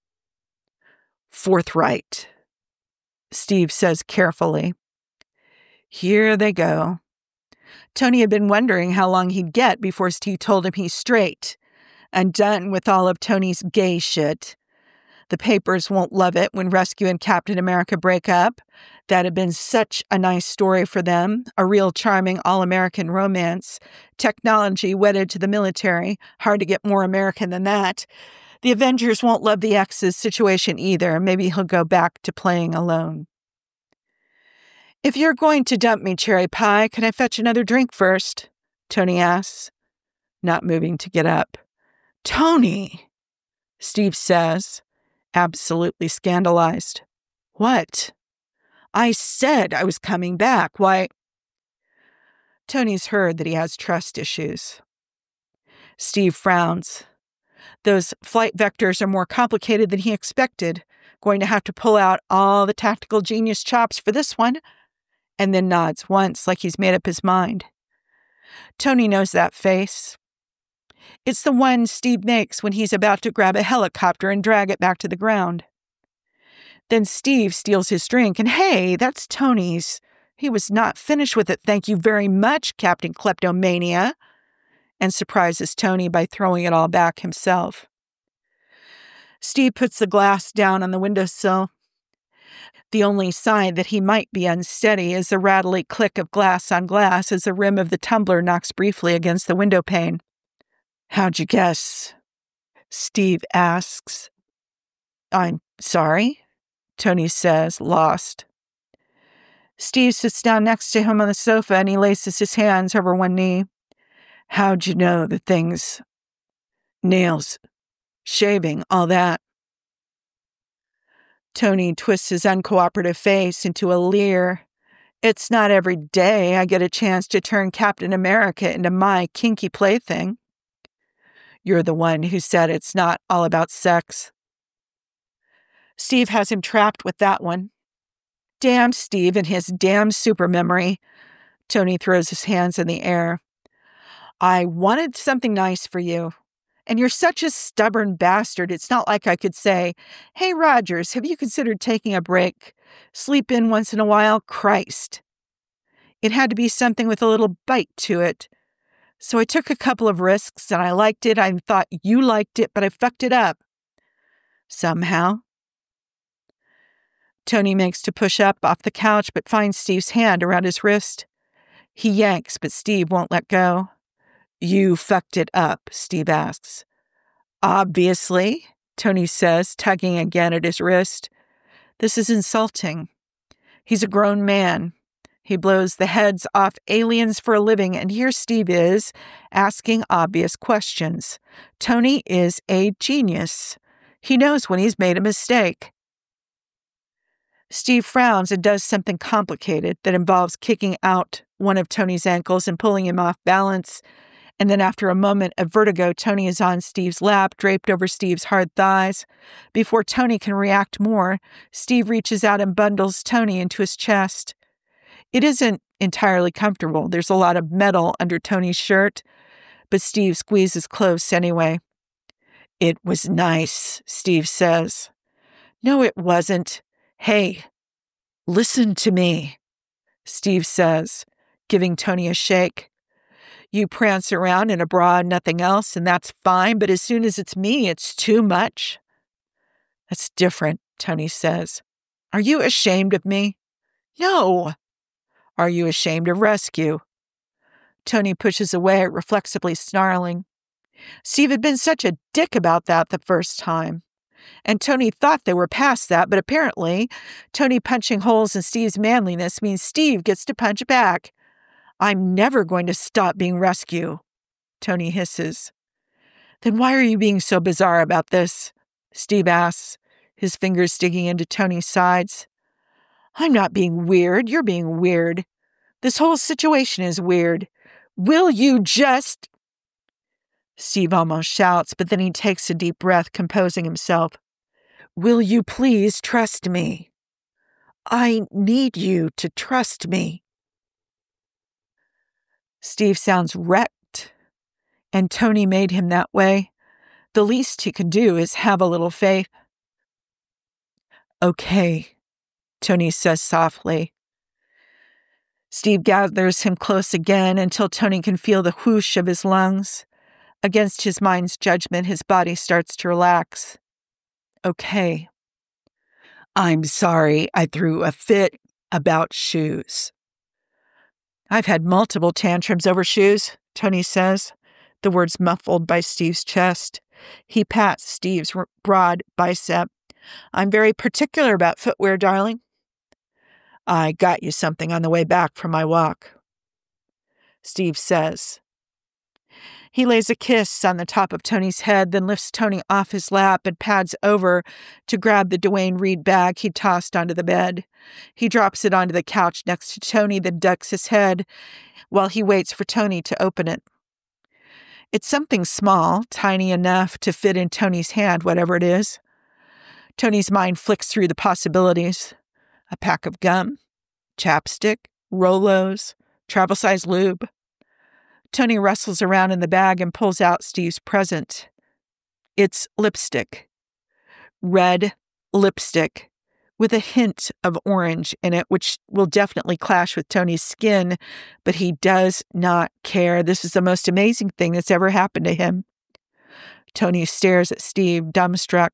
[SPEAKER 1] forthright, Steve says carefully. Here they go. Tony had been wondering how long he'd get before Steve told him he's straight and done with all of Tony's gay shit. The papers won't love it when Rescue and Captain America break up. That had been such a nice story for them, a real charming all-American romance. Technology wedded to the military, hard to get more American than that. The Avengers won't love the X's situation either. Maybe he'll go back to playing alone. If you're going to dump me, Cherry Pie, can I fetch another drink first? Tony asks, not moving to get up. Tony, Steve says, absolutely scandalized. What? I said I was coming back. Why? Tony's heard that he has trust issues. Steve frowns. Those flight vectors are more complicated than he expected. Going to have to pull out all the tactical genius chops for this one. And then nods once like he's made up his mind. Tony knows that face. It's the one Steve makes when he's about to grab a helicopter and drag it back to the ground. Then Steve steals his drink, and hey, that's Tony's. He was not finished with it, thank you very much, Captain Kleptomania, and surprises Tony by throwing it all back himself. Steve puts the glass down on the windowsill. The only sign that he might be unsteady is the rattly click of glass on glass as the rim of the tumbler knocks briefly against the window pane. How'd you guess? Steve asks. I'm sorry, Tony says, lost. Steve sits down next to him on the sofa and he laces his hands over one knee. How'd you know the things? Nails, shaving, all that. Tony twists his uncooperative face into a leer. It's not every day I get a chance to turn Captain America into my kinky plaything. You're the one who said it's not all about sex. Steve has him trapped with that one. Damn Steve and his damn super memory. Tony throws his hands in the air. I wanted something nice for you. And you're such a stubborn bastard, it's not like I could say, hey, Rogers, have you considered taking a break? Sleep in once in a while? Christ. It had to be something with a little bite to it. So I took a couple of risks, and I liked it. I thought you liked it, but I fucked it up. Somehow. Tony makes to push up off the couch, but finds Steve's hand around his wrist. He yanks, but Steve won't let go. You fucked it up, Steve asks. Obviously, Tony says, tugging again at his wrist. This is insulting. He's a grown man. He blows the heads off aliens for a living, and here Steve is, asking obvious questions. Tony is a genius. He knows when he's made a mistake. Steve frowns and does something complicated that involves kicking out one of Tony's ankles and pulling him off balance. And then after a moment of vertigo, Tony is on Steve's lap, draped over Steve's hard thighs. Before Tony can react more, Steve reaches out and bundles Tony into his chest. It isn't entirely comfortable. There's a lot of metal under Tony's shirt, but Steve squeezes close anyway. "It was nice," Steve says. "No, it wasn't. Hey, listen to me," Steve says, giving Tony a shake. "You prance around in a bra and nothing else, and that's fine, but as soon as it's me, it's too much." "That's different," Tony says. "Are you ashamed of me?" "No." "Are you ashamed of rescue?" Tony pushes away, reflexively snarling. Steve had been such a dick about that the first time. And Tony thought they were past that, but apparently Tony punching holes in Steve's manliness means Steve gets to punch back. "I'm never going to stop being rescue," Tony hisses. "Then why are you being so bizarre about this?" Steve asks, his fingers digging into Tony's sides. "I'm not being weird. You're being weird. This whole situation is weird. Will you just—" Steve almost shouts, but then he takes a deep breath, composing himself. "Will you please trust me? I need you to trust me." Steve sounds wrecked, and Tony made him that way. The least he could do is have a little faith. "Okay," Tony says softly. Steve gathers him close again until Tony can feel the whoosh of his lungs. Against his mind's judgment, his body starts to relax. "Okay. I'm sorry I threw a fit about shoes." "I've had multiple tantrums over shoes," Tony says, the words muffled by Steve's chest. He pats Steve's broad bicep. "I'm very particular about footwear, darling." "I got you something on the way back from my walk," Steve says. He lays a kiss on the top of Tony's head, then lifts Tony off his lap and pads over to grab the Duane Reade bag he tossed onto the bed. He drops it onto the couch next to Tony, then ducks his head while he waits for Tony to open it. It's something small, tiny enough to fit in Tony's hand, whatever it is. Tony's mind flicks through the possibilities. A pack of gum, chapstick, Rolos, travel-size lube. Tony wrestles around in the bag and pulls out Steve's present. It's lipstick. Red lipstick with a hint of orange in it, which will definitely clash with Tony's skin, but he does not care. This is the most amazing thing that's ever happened to him. Tony stares at Steve, dumbstruck.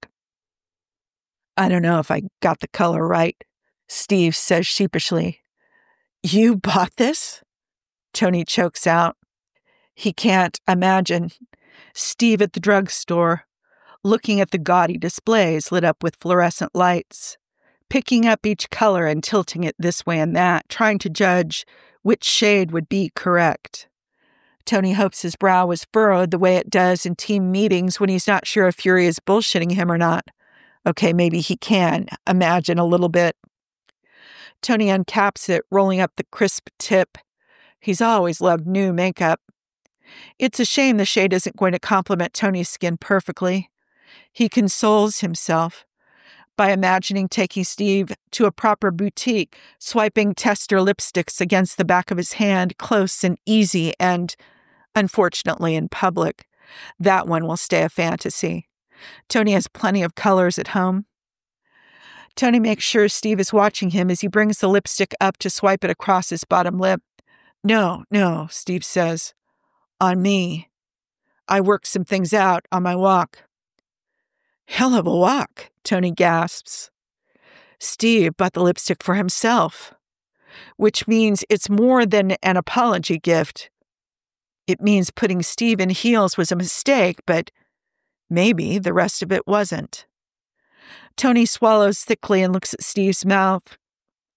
[SPEAKER 1] "I don't know if I got the color right," Steve says sheepishly. "You bought this?" Tony chokes out. He can't imagine Steve at the drugstore, looking at the gaudy displays lit up with fluorescent lights, picking up each color and tilting it this way and that, trying to judge which shade would be correct. Tony hopes his brow was furrowed the way it does in team meetings when he's not sure if Fury is bullshitting him or not. Okay, maybe he can imagine a little bit. Tony uncaps it, rolling up the crisp tip. He's always loved new makeup. It's a shame the shade isn't going to complement Tony's skin perfectly. He consoles himself by imagining taking Steve to a proper boutique, swiping tester lipsticks against the back of his hand, close and easy, and, unfortunately, in public. That one will stay a fantasy. Tony has plenty of colors at home. Tony makes sure Steve is watching him as he brings the lipstick up to swipe it across his bottom lip. "No, no," Steve says. "On me. I worked some things out on my walk." "Hell of a walk," Tony gasps. Steve bought the lipstick for himself, which means it's more than an apology gift. It means putting Steve in heels was a mistake, but maybe the rest of it wasn't. Tony swallows thickly and looks at Steve's mouth.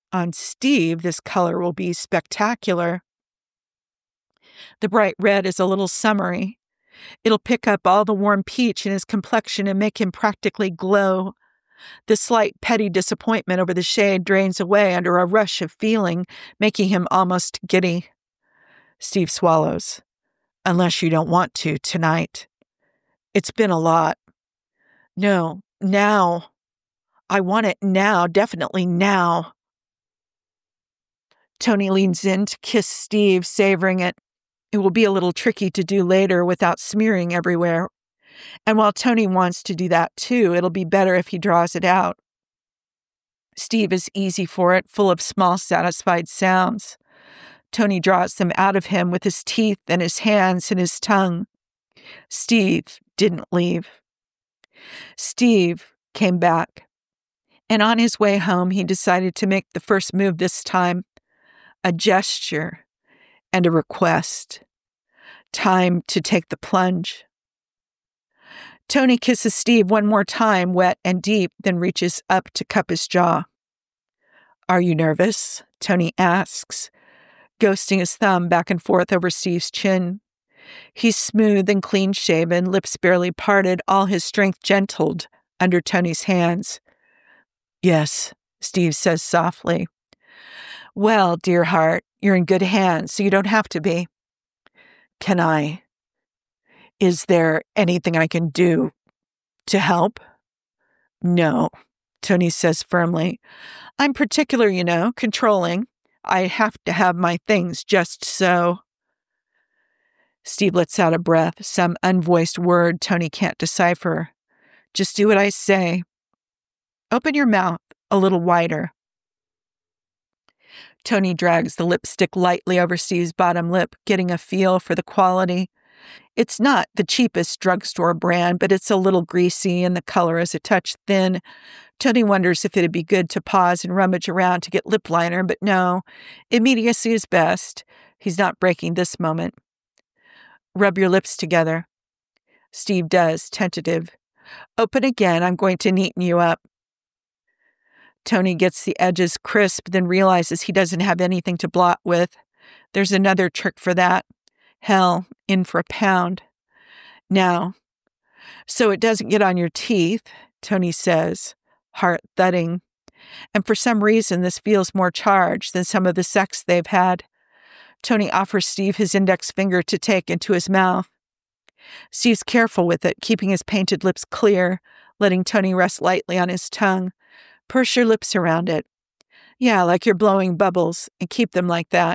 [SPEAKER 1] On Steve, this color will be spectacular. The bright red is a little summery. It'll pick up all the warm peach in his complexion and make him practically glow. The slight petty disappointment over the shade drains away under a rush of feeling, making him almost giddy. Steve swallows. Unless you don't want to tonight. It's been a lot. No, now. I want it now, definitely now. Tony leans in to kiss Steve, savoring it. It will be a little tricky to do later without smearing everywhere. And while Tony wants to do that too, it'll be better if he draws it out. Steve is easy for it, full of small, satisfied sounds. Tony draws them out of him with his teeth and his hands and his tongue. Steve didn't leave. Steve came back. And on his way home, he decided to make the first move this time. A gesture and a request. Time to take the plunge. Tony kisses Steve one more time, wet and deep, then reaches up to cup his jaw. Are you nervous? Tony asks, ghosting his thumb back and forth over Steve's chin. He's smooth and clean-shaven, lips barely parted, all his strength gentled under Tony's hands. Yes, Steve says softly. Well, dear heart, you're in good hands, so you don't have to be. Can I? Is there anything I can do to help? No, Tony says firmly. I'm particular, you know, controlling. I have to have my things just so. Steve lets out a breath, some unvoiced word Tony can't decipher. Just do what I say. Open your mouth a little wider. Tony drags the lipstick lightly over Steve's bottom lip, getting a feel for the quality. It's not the cheapest drugstore brand, but it's a little greasy and the color is a touch thin. Tony wonders if it'd be good to pause and rummage around to get lip liner, but no. Immediacy is best. He's not breaking this moment. Rub your lips together. Steve does, tentative. Open again. I'm going to neaten you up. Tony gets the edges crisp, then realizes he doesn't have anything to blot with. There's another trick for that. Hell, in for a pound. Now, so it doesn't get on your teeth, Tony says, heart thudding. And for some reason, this feels more charged than some of the sex they've had. Tony offers Steve his index finger to take into his mouth. Steve's careful with it, keeping his painted lips clear, letting Tony rest lightly on his tongue. Purse your lips around it. Yeah, like you're blowing bubbles, and keep them like that.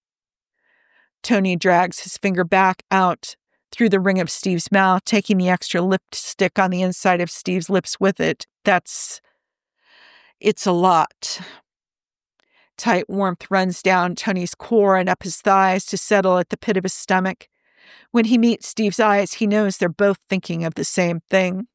[SPEAKER 1] Tony drags his finger back out through the ring of Steve's mouth, taking the extra lipstick on the inside of Steve's lips with it. That's... It's a lot. Tight warmth runs down Tony's core and up his thighs to settle at the pit of his stomach. When he meets Steve's eyes, he knows they're both thinking of the same thing.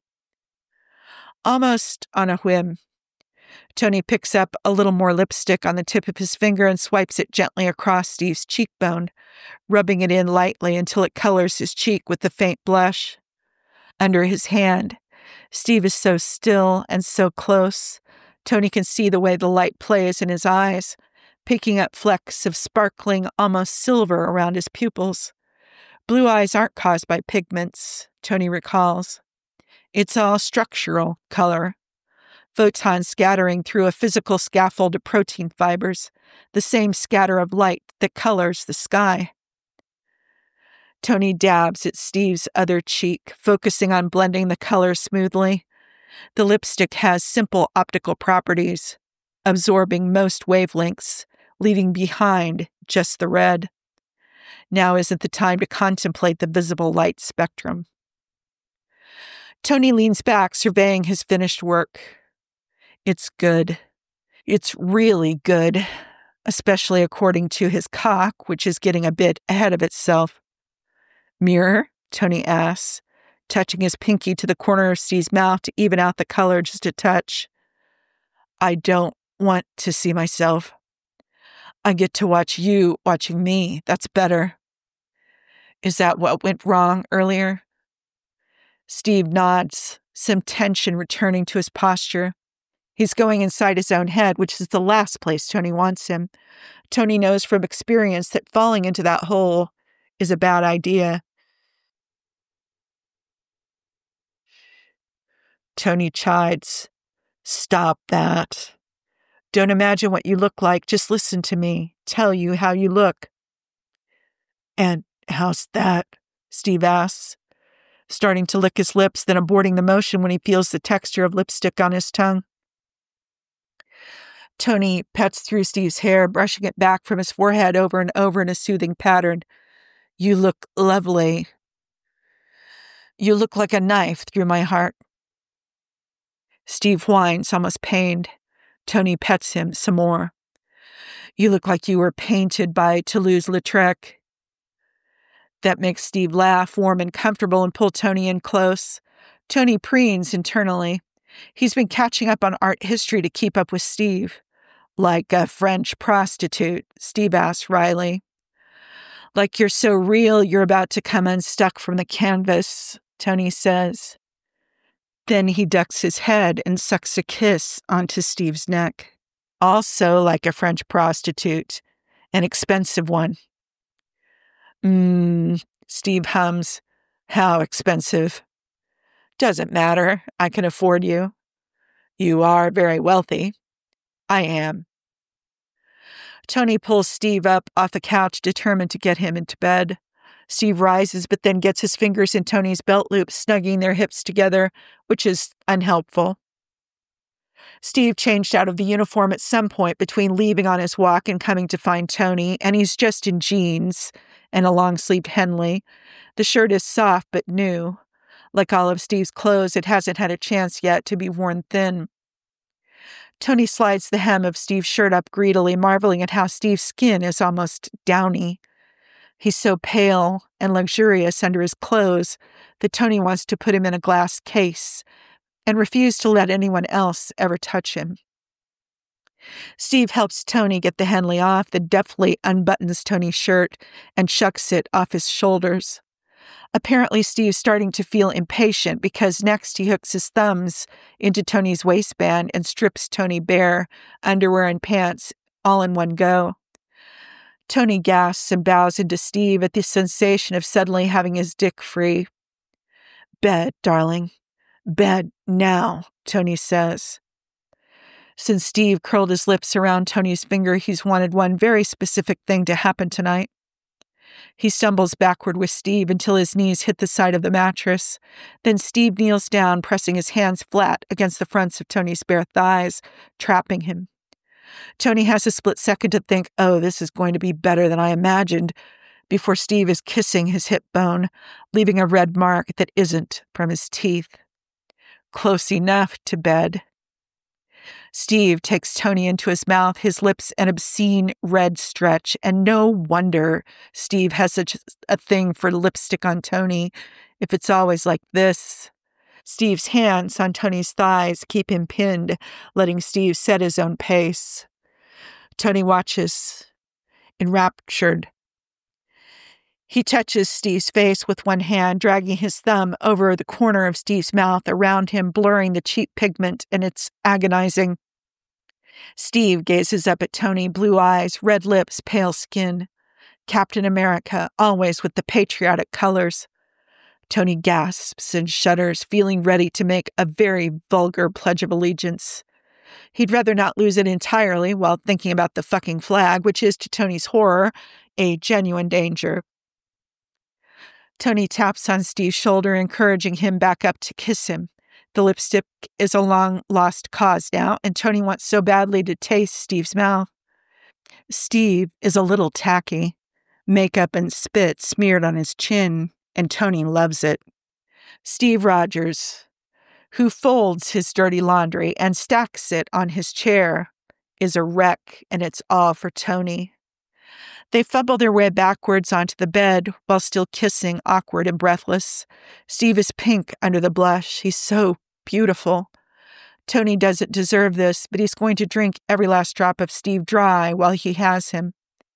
[SPEAKER 1] Almost on a whim, Tony picks up a little more lipstick on the tip of his finger and swipes it gently across Steve's cheekbone, rubbing it in lightly until it colors his cheek with the faint blush. Under his hand, Steve is so still and so close. Tony can see the way the light plays in his eyes, picking up flecks of sparkling, almost silver around his pupils. Blue eyes aren't caused by pigments, Tony recalls. It's all structural color. Photons scattering through a physical scaffold of protein fibers, the same scatter of light that colors the sky. Tony dabs at Steve's other cheek, focusing on blending the color smoothly. The lipstick has simple optical properties, absorbing most wavelengths, leaving behind just the red. Now isn't the time to contemplate the visible light spectrum. Tony leans back, surveying his finished work. It's good. It's really good, especially according to his cock, which is getting a bit ahead of itself. Mirror? Tony asks, touching his pinky to the corner of Steve's mouth to even out the color just a touch. I don't want to see myself. I get to watch you watching me. That's better. Is that what went wrong earlier? Steve nods, some tension returning to his posture. He's going inside his own head, which is the last place Tony wants him. Tony knows from experience that falling into that hole is a bad idea. Tony chides. Stop that. Don't imagine what you look like. Just listen to me. Tell you how you look. And how's that? Steve asks, starting to lick his lips, then aborting the motion when he feels the texture of lipstick on his tongue. Tony pets through Steve's hair, brushing it back from his forehead over and over in a soothing pattern. You look lovely. You look like a knife through my heart. Steve whines, almost pained. Tony pets him some more. You look like you were painted by Toulouse-Lautrec. That makes Steve laugh, warm and comfortable, and pull Tony in close. Tony preens internally. He's been catching up on art history to keep up with Steve. Like a French prostitute, Steve asks wryly. Like you're so real you're about to come unstuck from the canvas, Tony says. Then he ducks his head and sucks a kiss onto Steve's neck. Also like a French prostitute, an expensive one. Mmm, Steve hums. How expensive? Doesn't matter. I can afford you. You are very wealthy. I am. Tony pulls Steve up off the couch, determined to get him into bed. Steve rises, but then gets his fingers in Tony's belt loop, snugging their hips together, which is unhelpful. Steve changed out of the uniform at some point between leaving on his walk and coming to find Tony, and he's just in jeans and a long-sleeved Henley. The shirt is soft but new. Like all of Steve's clothes, it hasn't had a chance yet to be worn thin. Tony slides the hem of Steve's shirt up greedily, marveling at how Steve's skin is almost downy. He's so pale and luxurious under his clothes that Tony wants to put him in a glass case and refuse to let anyone else ever touch him. Steve helps Tony get the Henley off, then deftly unbuttons Tony's shirt and chucks it off his shoulders. Apparently, Steve's starting to feel impatient because next he hooks his thumbs into Tony's waistband and strips Tony bare, underwear and pants, all in one go. Tony gasps and bows into Steve at the sensation of suddenly having his dick free. Bed, darling. Bed now, Tony says. Since Steve curled his lips around Tony's finger, he's wanted one very specific thing to happen tonight. He stumbles backward with Steve until his knees hit the side of the mattress. Then Steve kneels down, pressing his hands flat against the fronts of Tony's bare thighs, trapping him. Tony has a split second to think, oh, this is going to be better than I imagined, before Steve is kissing his hip bone, leaving a red mark that isn't from his teeth. Close enough to bed. Steve takes Tony into his mouth, his lips an obscene red stretch, and no wonder Steve has such a thing for lipstick on Tony if it's always like this. Steve's hands on Tony's thighs keep him pinned, letting Steve set his own pace. Tony watches, enraptured. He touches Steve's face with one hand, dragging his thumb over the corner of Steve's mouth around him, blurring the cheap pigment, and it's agonizing. Steve gazes up at Tony, blue eyes, red lips, pale skin. Captain America, always with the patriotic colors. Tony gasps and shudders, feeling ready to make a very vulgar Pledge of Allegiance. He'd rather not lose it entirely while thinking about the fucking flag, which is, to Tony's horror, a genuine danger. Tony taps on Steve's shoulder, encouraging him back up to kiss him. The lipstick is a long-lost cause now, and Tony wants so badly to taste Steve's mouth. Steve is a little tacky, makeup and spit smeared on his chin, and Tony loves it. Steve Rogers, who folds his dirty laundry and stacks it on his chair, is a wreck, and it's all for Tony. They fumble their way backwards onto the bed while still kissing, awkward and breathless. Steve is pink under the blush. He's so beautiful. Tony doesn't deserve this, but he's going to drink every last drop of Steve dry while he has him.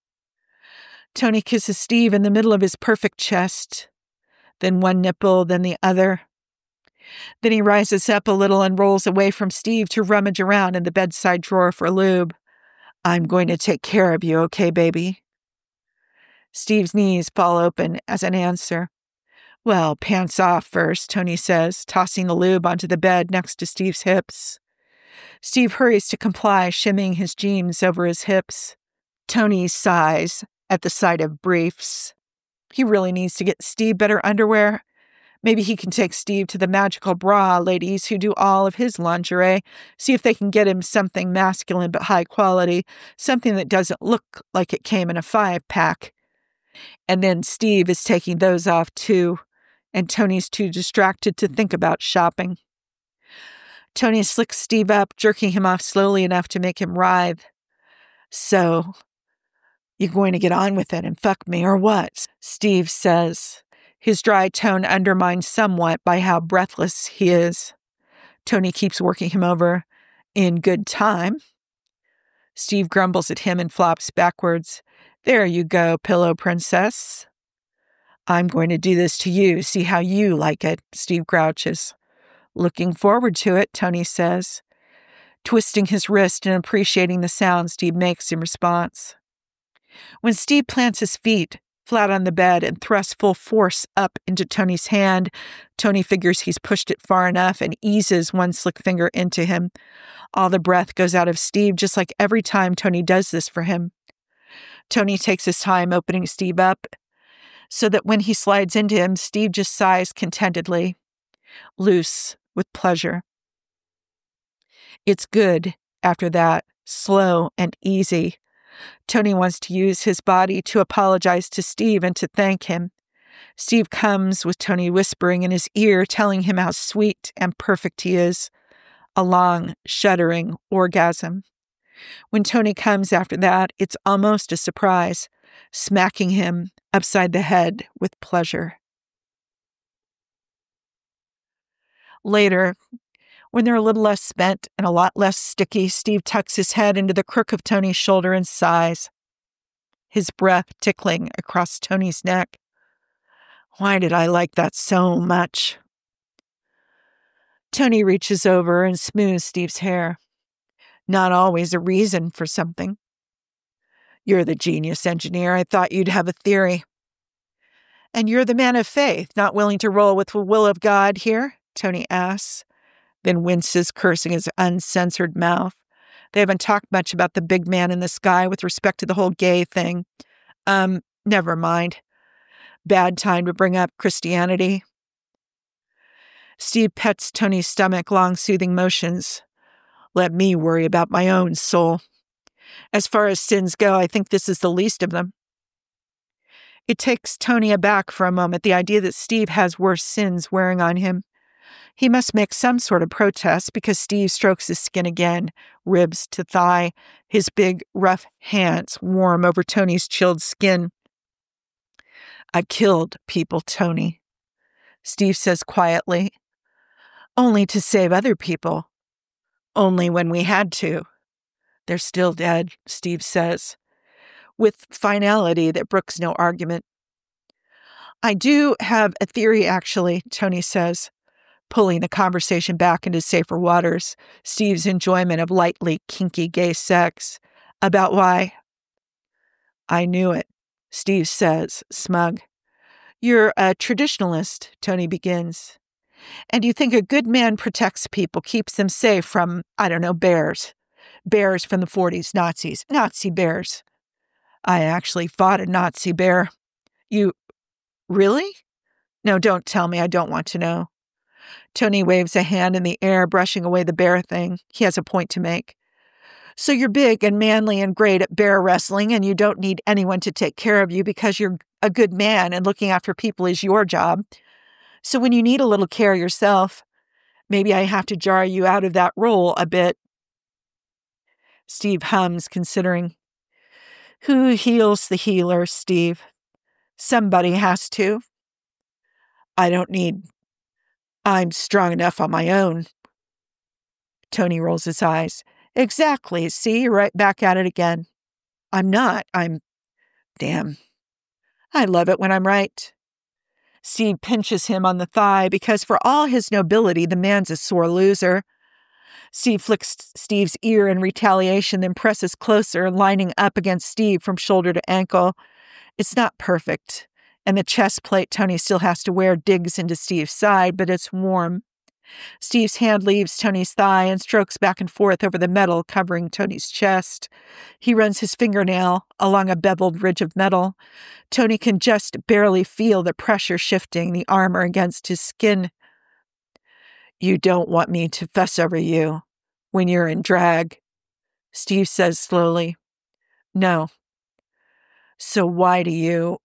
[SPEAKER 1] Tony kisses Steve in the middle of his perfect chest, then one nipple, then the other. Then he rises up a little and rolls away from Steve to rummage around in the bedside drawer for lube. I'm going to take care of you, okay, baby? Steve's knees fall open as an answer. Well, pants off first, Tony says, tossing the lube onto the bed next to Steve's hips. Steve hurries to comply, shimmying his jeans over his hips. Tony sighs at the sight of briefs. He really needs to get Steve better underwear. Maybe he can take Steve to the Magical Bra ladies who do all of his lingerie, see if they can get him something masculine but high quality, something that doesn't look like it came in a five-pack. And then Steve is taking those off too, and Tony's too distracted to think about shopping. Tony slicks Steve up, jerking him off slowly enough to make him writhe. So, you going to get on with it and fuck me, or what? Steve says, his dry tone undermined somewhat by how breathless he is. Tony keeps working him over. In good time. Steve grumbles at him and flops backwards. There you go, pillow princess. I'm going to do this to you, see how you like it, Steve grouches. Looking forward to it, Tony says, twisting his wrist and appreciating the sound Steve makes in response. When Steve plants his feet flat on the bed and thrusts full force up into Tony's hand, Tony figures he's pushed it far enough and eases one slick finger into him. All the breath goes out of Steve, just like every time Tony does this for him. Tony takes his time opening Steve up, so that when he slides into him, Steve just sighs contentedly, loose with pleasure. It's good after that, slow and easy. Tony wants to use his body to apologize to Steve and to thank him. Steve comes with Tony whispering in his ear, telling him how sweet and perfect he is. A long, shuddering orgasm. When Tony comes after that, it's almost a surprise, smacking him upside the head with pleasure. Later, when they're a little less spent and a lot less sticky, Steve tucks his head into the crook of Tony's shoulder and sighs, his breath tickling across Tony's neck. Why did I like that so much? Tony reaches over and smooths Steve's hair. Not always a reason for something. You're the genius engineer. I thought you'd have a theory. And you're the man of faith, not willing to roll with the will of God here? Tony asks, then winces, cursing his uncensored mouth. They haven't talked much about the big man in the sky with respect to the whole gay thing. Um, never mind. Bad time to bring up Christianity. Steve pets Tony's stomach, long soothing motions. Let me worry about my own soul. As far as sins go, I think this is the least of them. It takes Tony aback for a moment, the idea that Steve has worse sins wearing on him. He must make some sort of protest because Steve strokes his skin again, ribs to thigh, his big, rough hands warm over Tony's chilled skin. I killed people, Tony, Steve says quietly. Only to save other people. Only when we had to. They're still dead, Steve says, with finality that brooks no argument. I do have a theory, actually, Tony says, pulling the conversation back into safer waters, Steve's enjoyment of lightly kinky gay sex, about why. I knew it, Steve says, smug. You're a traditionalist, Tony begins, and you think a good man protects people, keeps them safe from, I don't know, bears. Bears from the forties, Nazis, Nazi bears. I actually fought a Nazi bear. You, really? No, don't tell me, I don't want to know. Tony waves a hand in the air, brushing away the bear thing. He has a point to make. So you're big and manly and great at bear wrestling, and you don't need anyone to take care of you because you're a good man and looking after people is your job. So when you need a little care yourself, maybe I have to jar you out of that role a bit. Steve hums, considering. Who heals the healer, Steve? Somebody has to. I don't need... I'm strong enough on my own. Tony rolls his eyes. Exactly. See, you're right back at it again. I'm not. I'm... Damn. I love it when I'm right. Steve pinches him on the thigh because for all his nobility, the man's a sore loser. Steve flicks Steve's ear in retaliation, then presses closer, lining up against Steve from shoulder to ankle. It's not perfect, and the chest plate Tony still has to wear digs into Steve's side, but it's warm. Steve's hand leaves Tony's thigh and strokes back and forth over the metal covering Tony's chest. He runs his fingernail along a beveled ridge of metal. Tony can just barely feel the pressure shifting the armor against his skin. You don't want me to fuss over you when you're in drag, Steve says slowly. No. So why do you...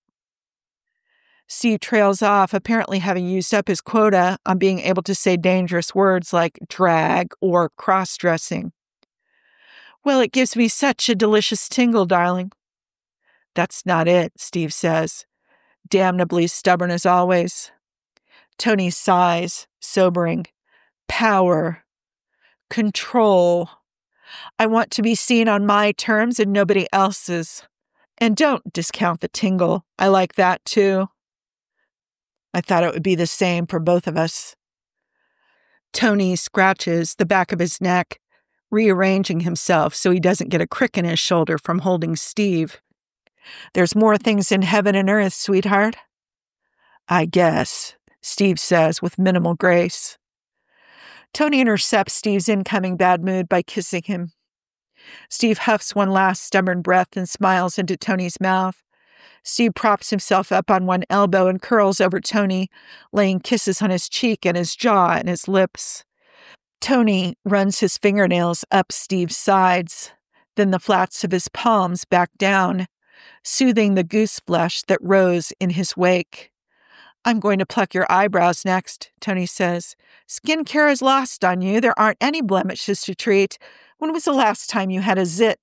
[SPEAKER 1] Steve trails off, apparently having used up his quota on being able to say dangerous words like drag or cross-dressing. Well, it gives me such a delicious tingle, darling. That's not it, Steve says, damnably stubborn as always. Tony sighs, sobering. Power. Control. I want to be seen on my terms and nobody else's. And don't discount the tingle. I like that too. I thought it would be the same for both of us. Tony scratches the back of his neck, rearranging himself so he doesn't get a crick in his shoulder from holding Steve. There's more things in heaven and earth, sweetheart. I guess, Steve says with minimal grace. Tony intercepts Steve's incoming bad mood by kissing him. Steve huffs one last stubborn breath and smiles into Tony's mouth. Steve props himself up on one elbow and curls over Tony, laying kisses on his cheek and his jaw and his lips. Tony runs his fingernails up Steve's sides, then the flats of his palms back down, soothing the goose flesh that rose in his wake. I'm going to pluck your eyebrows next, Tony says. Skincare is lost on you. There aren't any blemishes to treat. When was the last time you had a zit?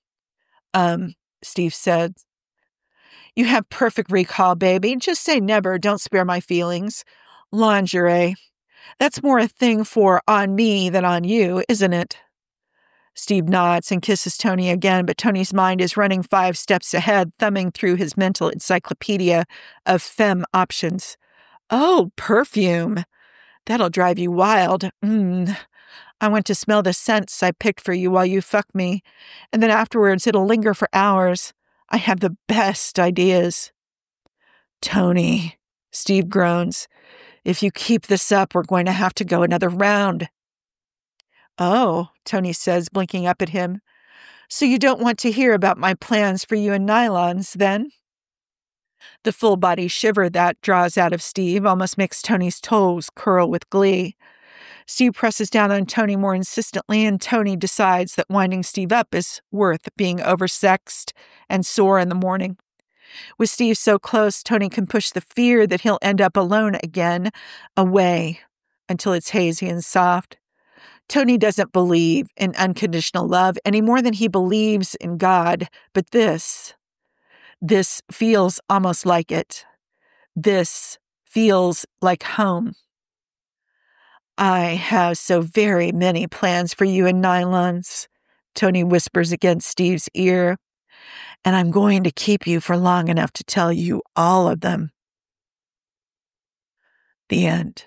[SPEAKER 1] Um, Steve said. You have perfect recall, baby. Just say never. Don't spare my feelings. Lingerie. That's more a thing for on me than on you, isn't it? Steve nods and kisses Tony again, but Tony's mind is running five steps ahead, thumbing through his mental encyclopedia of femme options. Oh, perfume. That'll drive you wild. Mmm. I want to smell the scents I picked for you while you fuck me, and then afterwards it'll linger for hours. I have the best ideas. Tony, Steve groans. If you keep this up, we're going to have to go another round. Oh, Tony says, blinking up at him. So you don't want to hear about my plans for you and nylons, then? The full-body shiver that draws out of Steve almost makes Tony's toes curl with glee. Steve presses down on Tony more insistently, and Tony decides that winding Steve up is worth being oversexed and sore in the morning. With Steve so close, Tony can push the fear that he'll end up alone again away until it's hazy and soft. Tony doesn't believe in unconditional love any more than he believes in God, but this, this feels almost like it. This feels like home. I have so very many plans for you in nylons, Tony whispers against Steve's ear, and I'm going to keep you for long enough to tell you all of them. The end.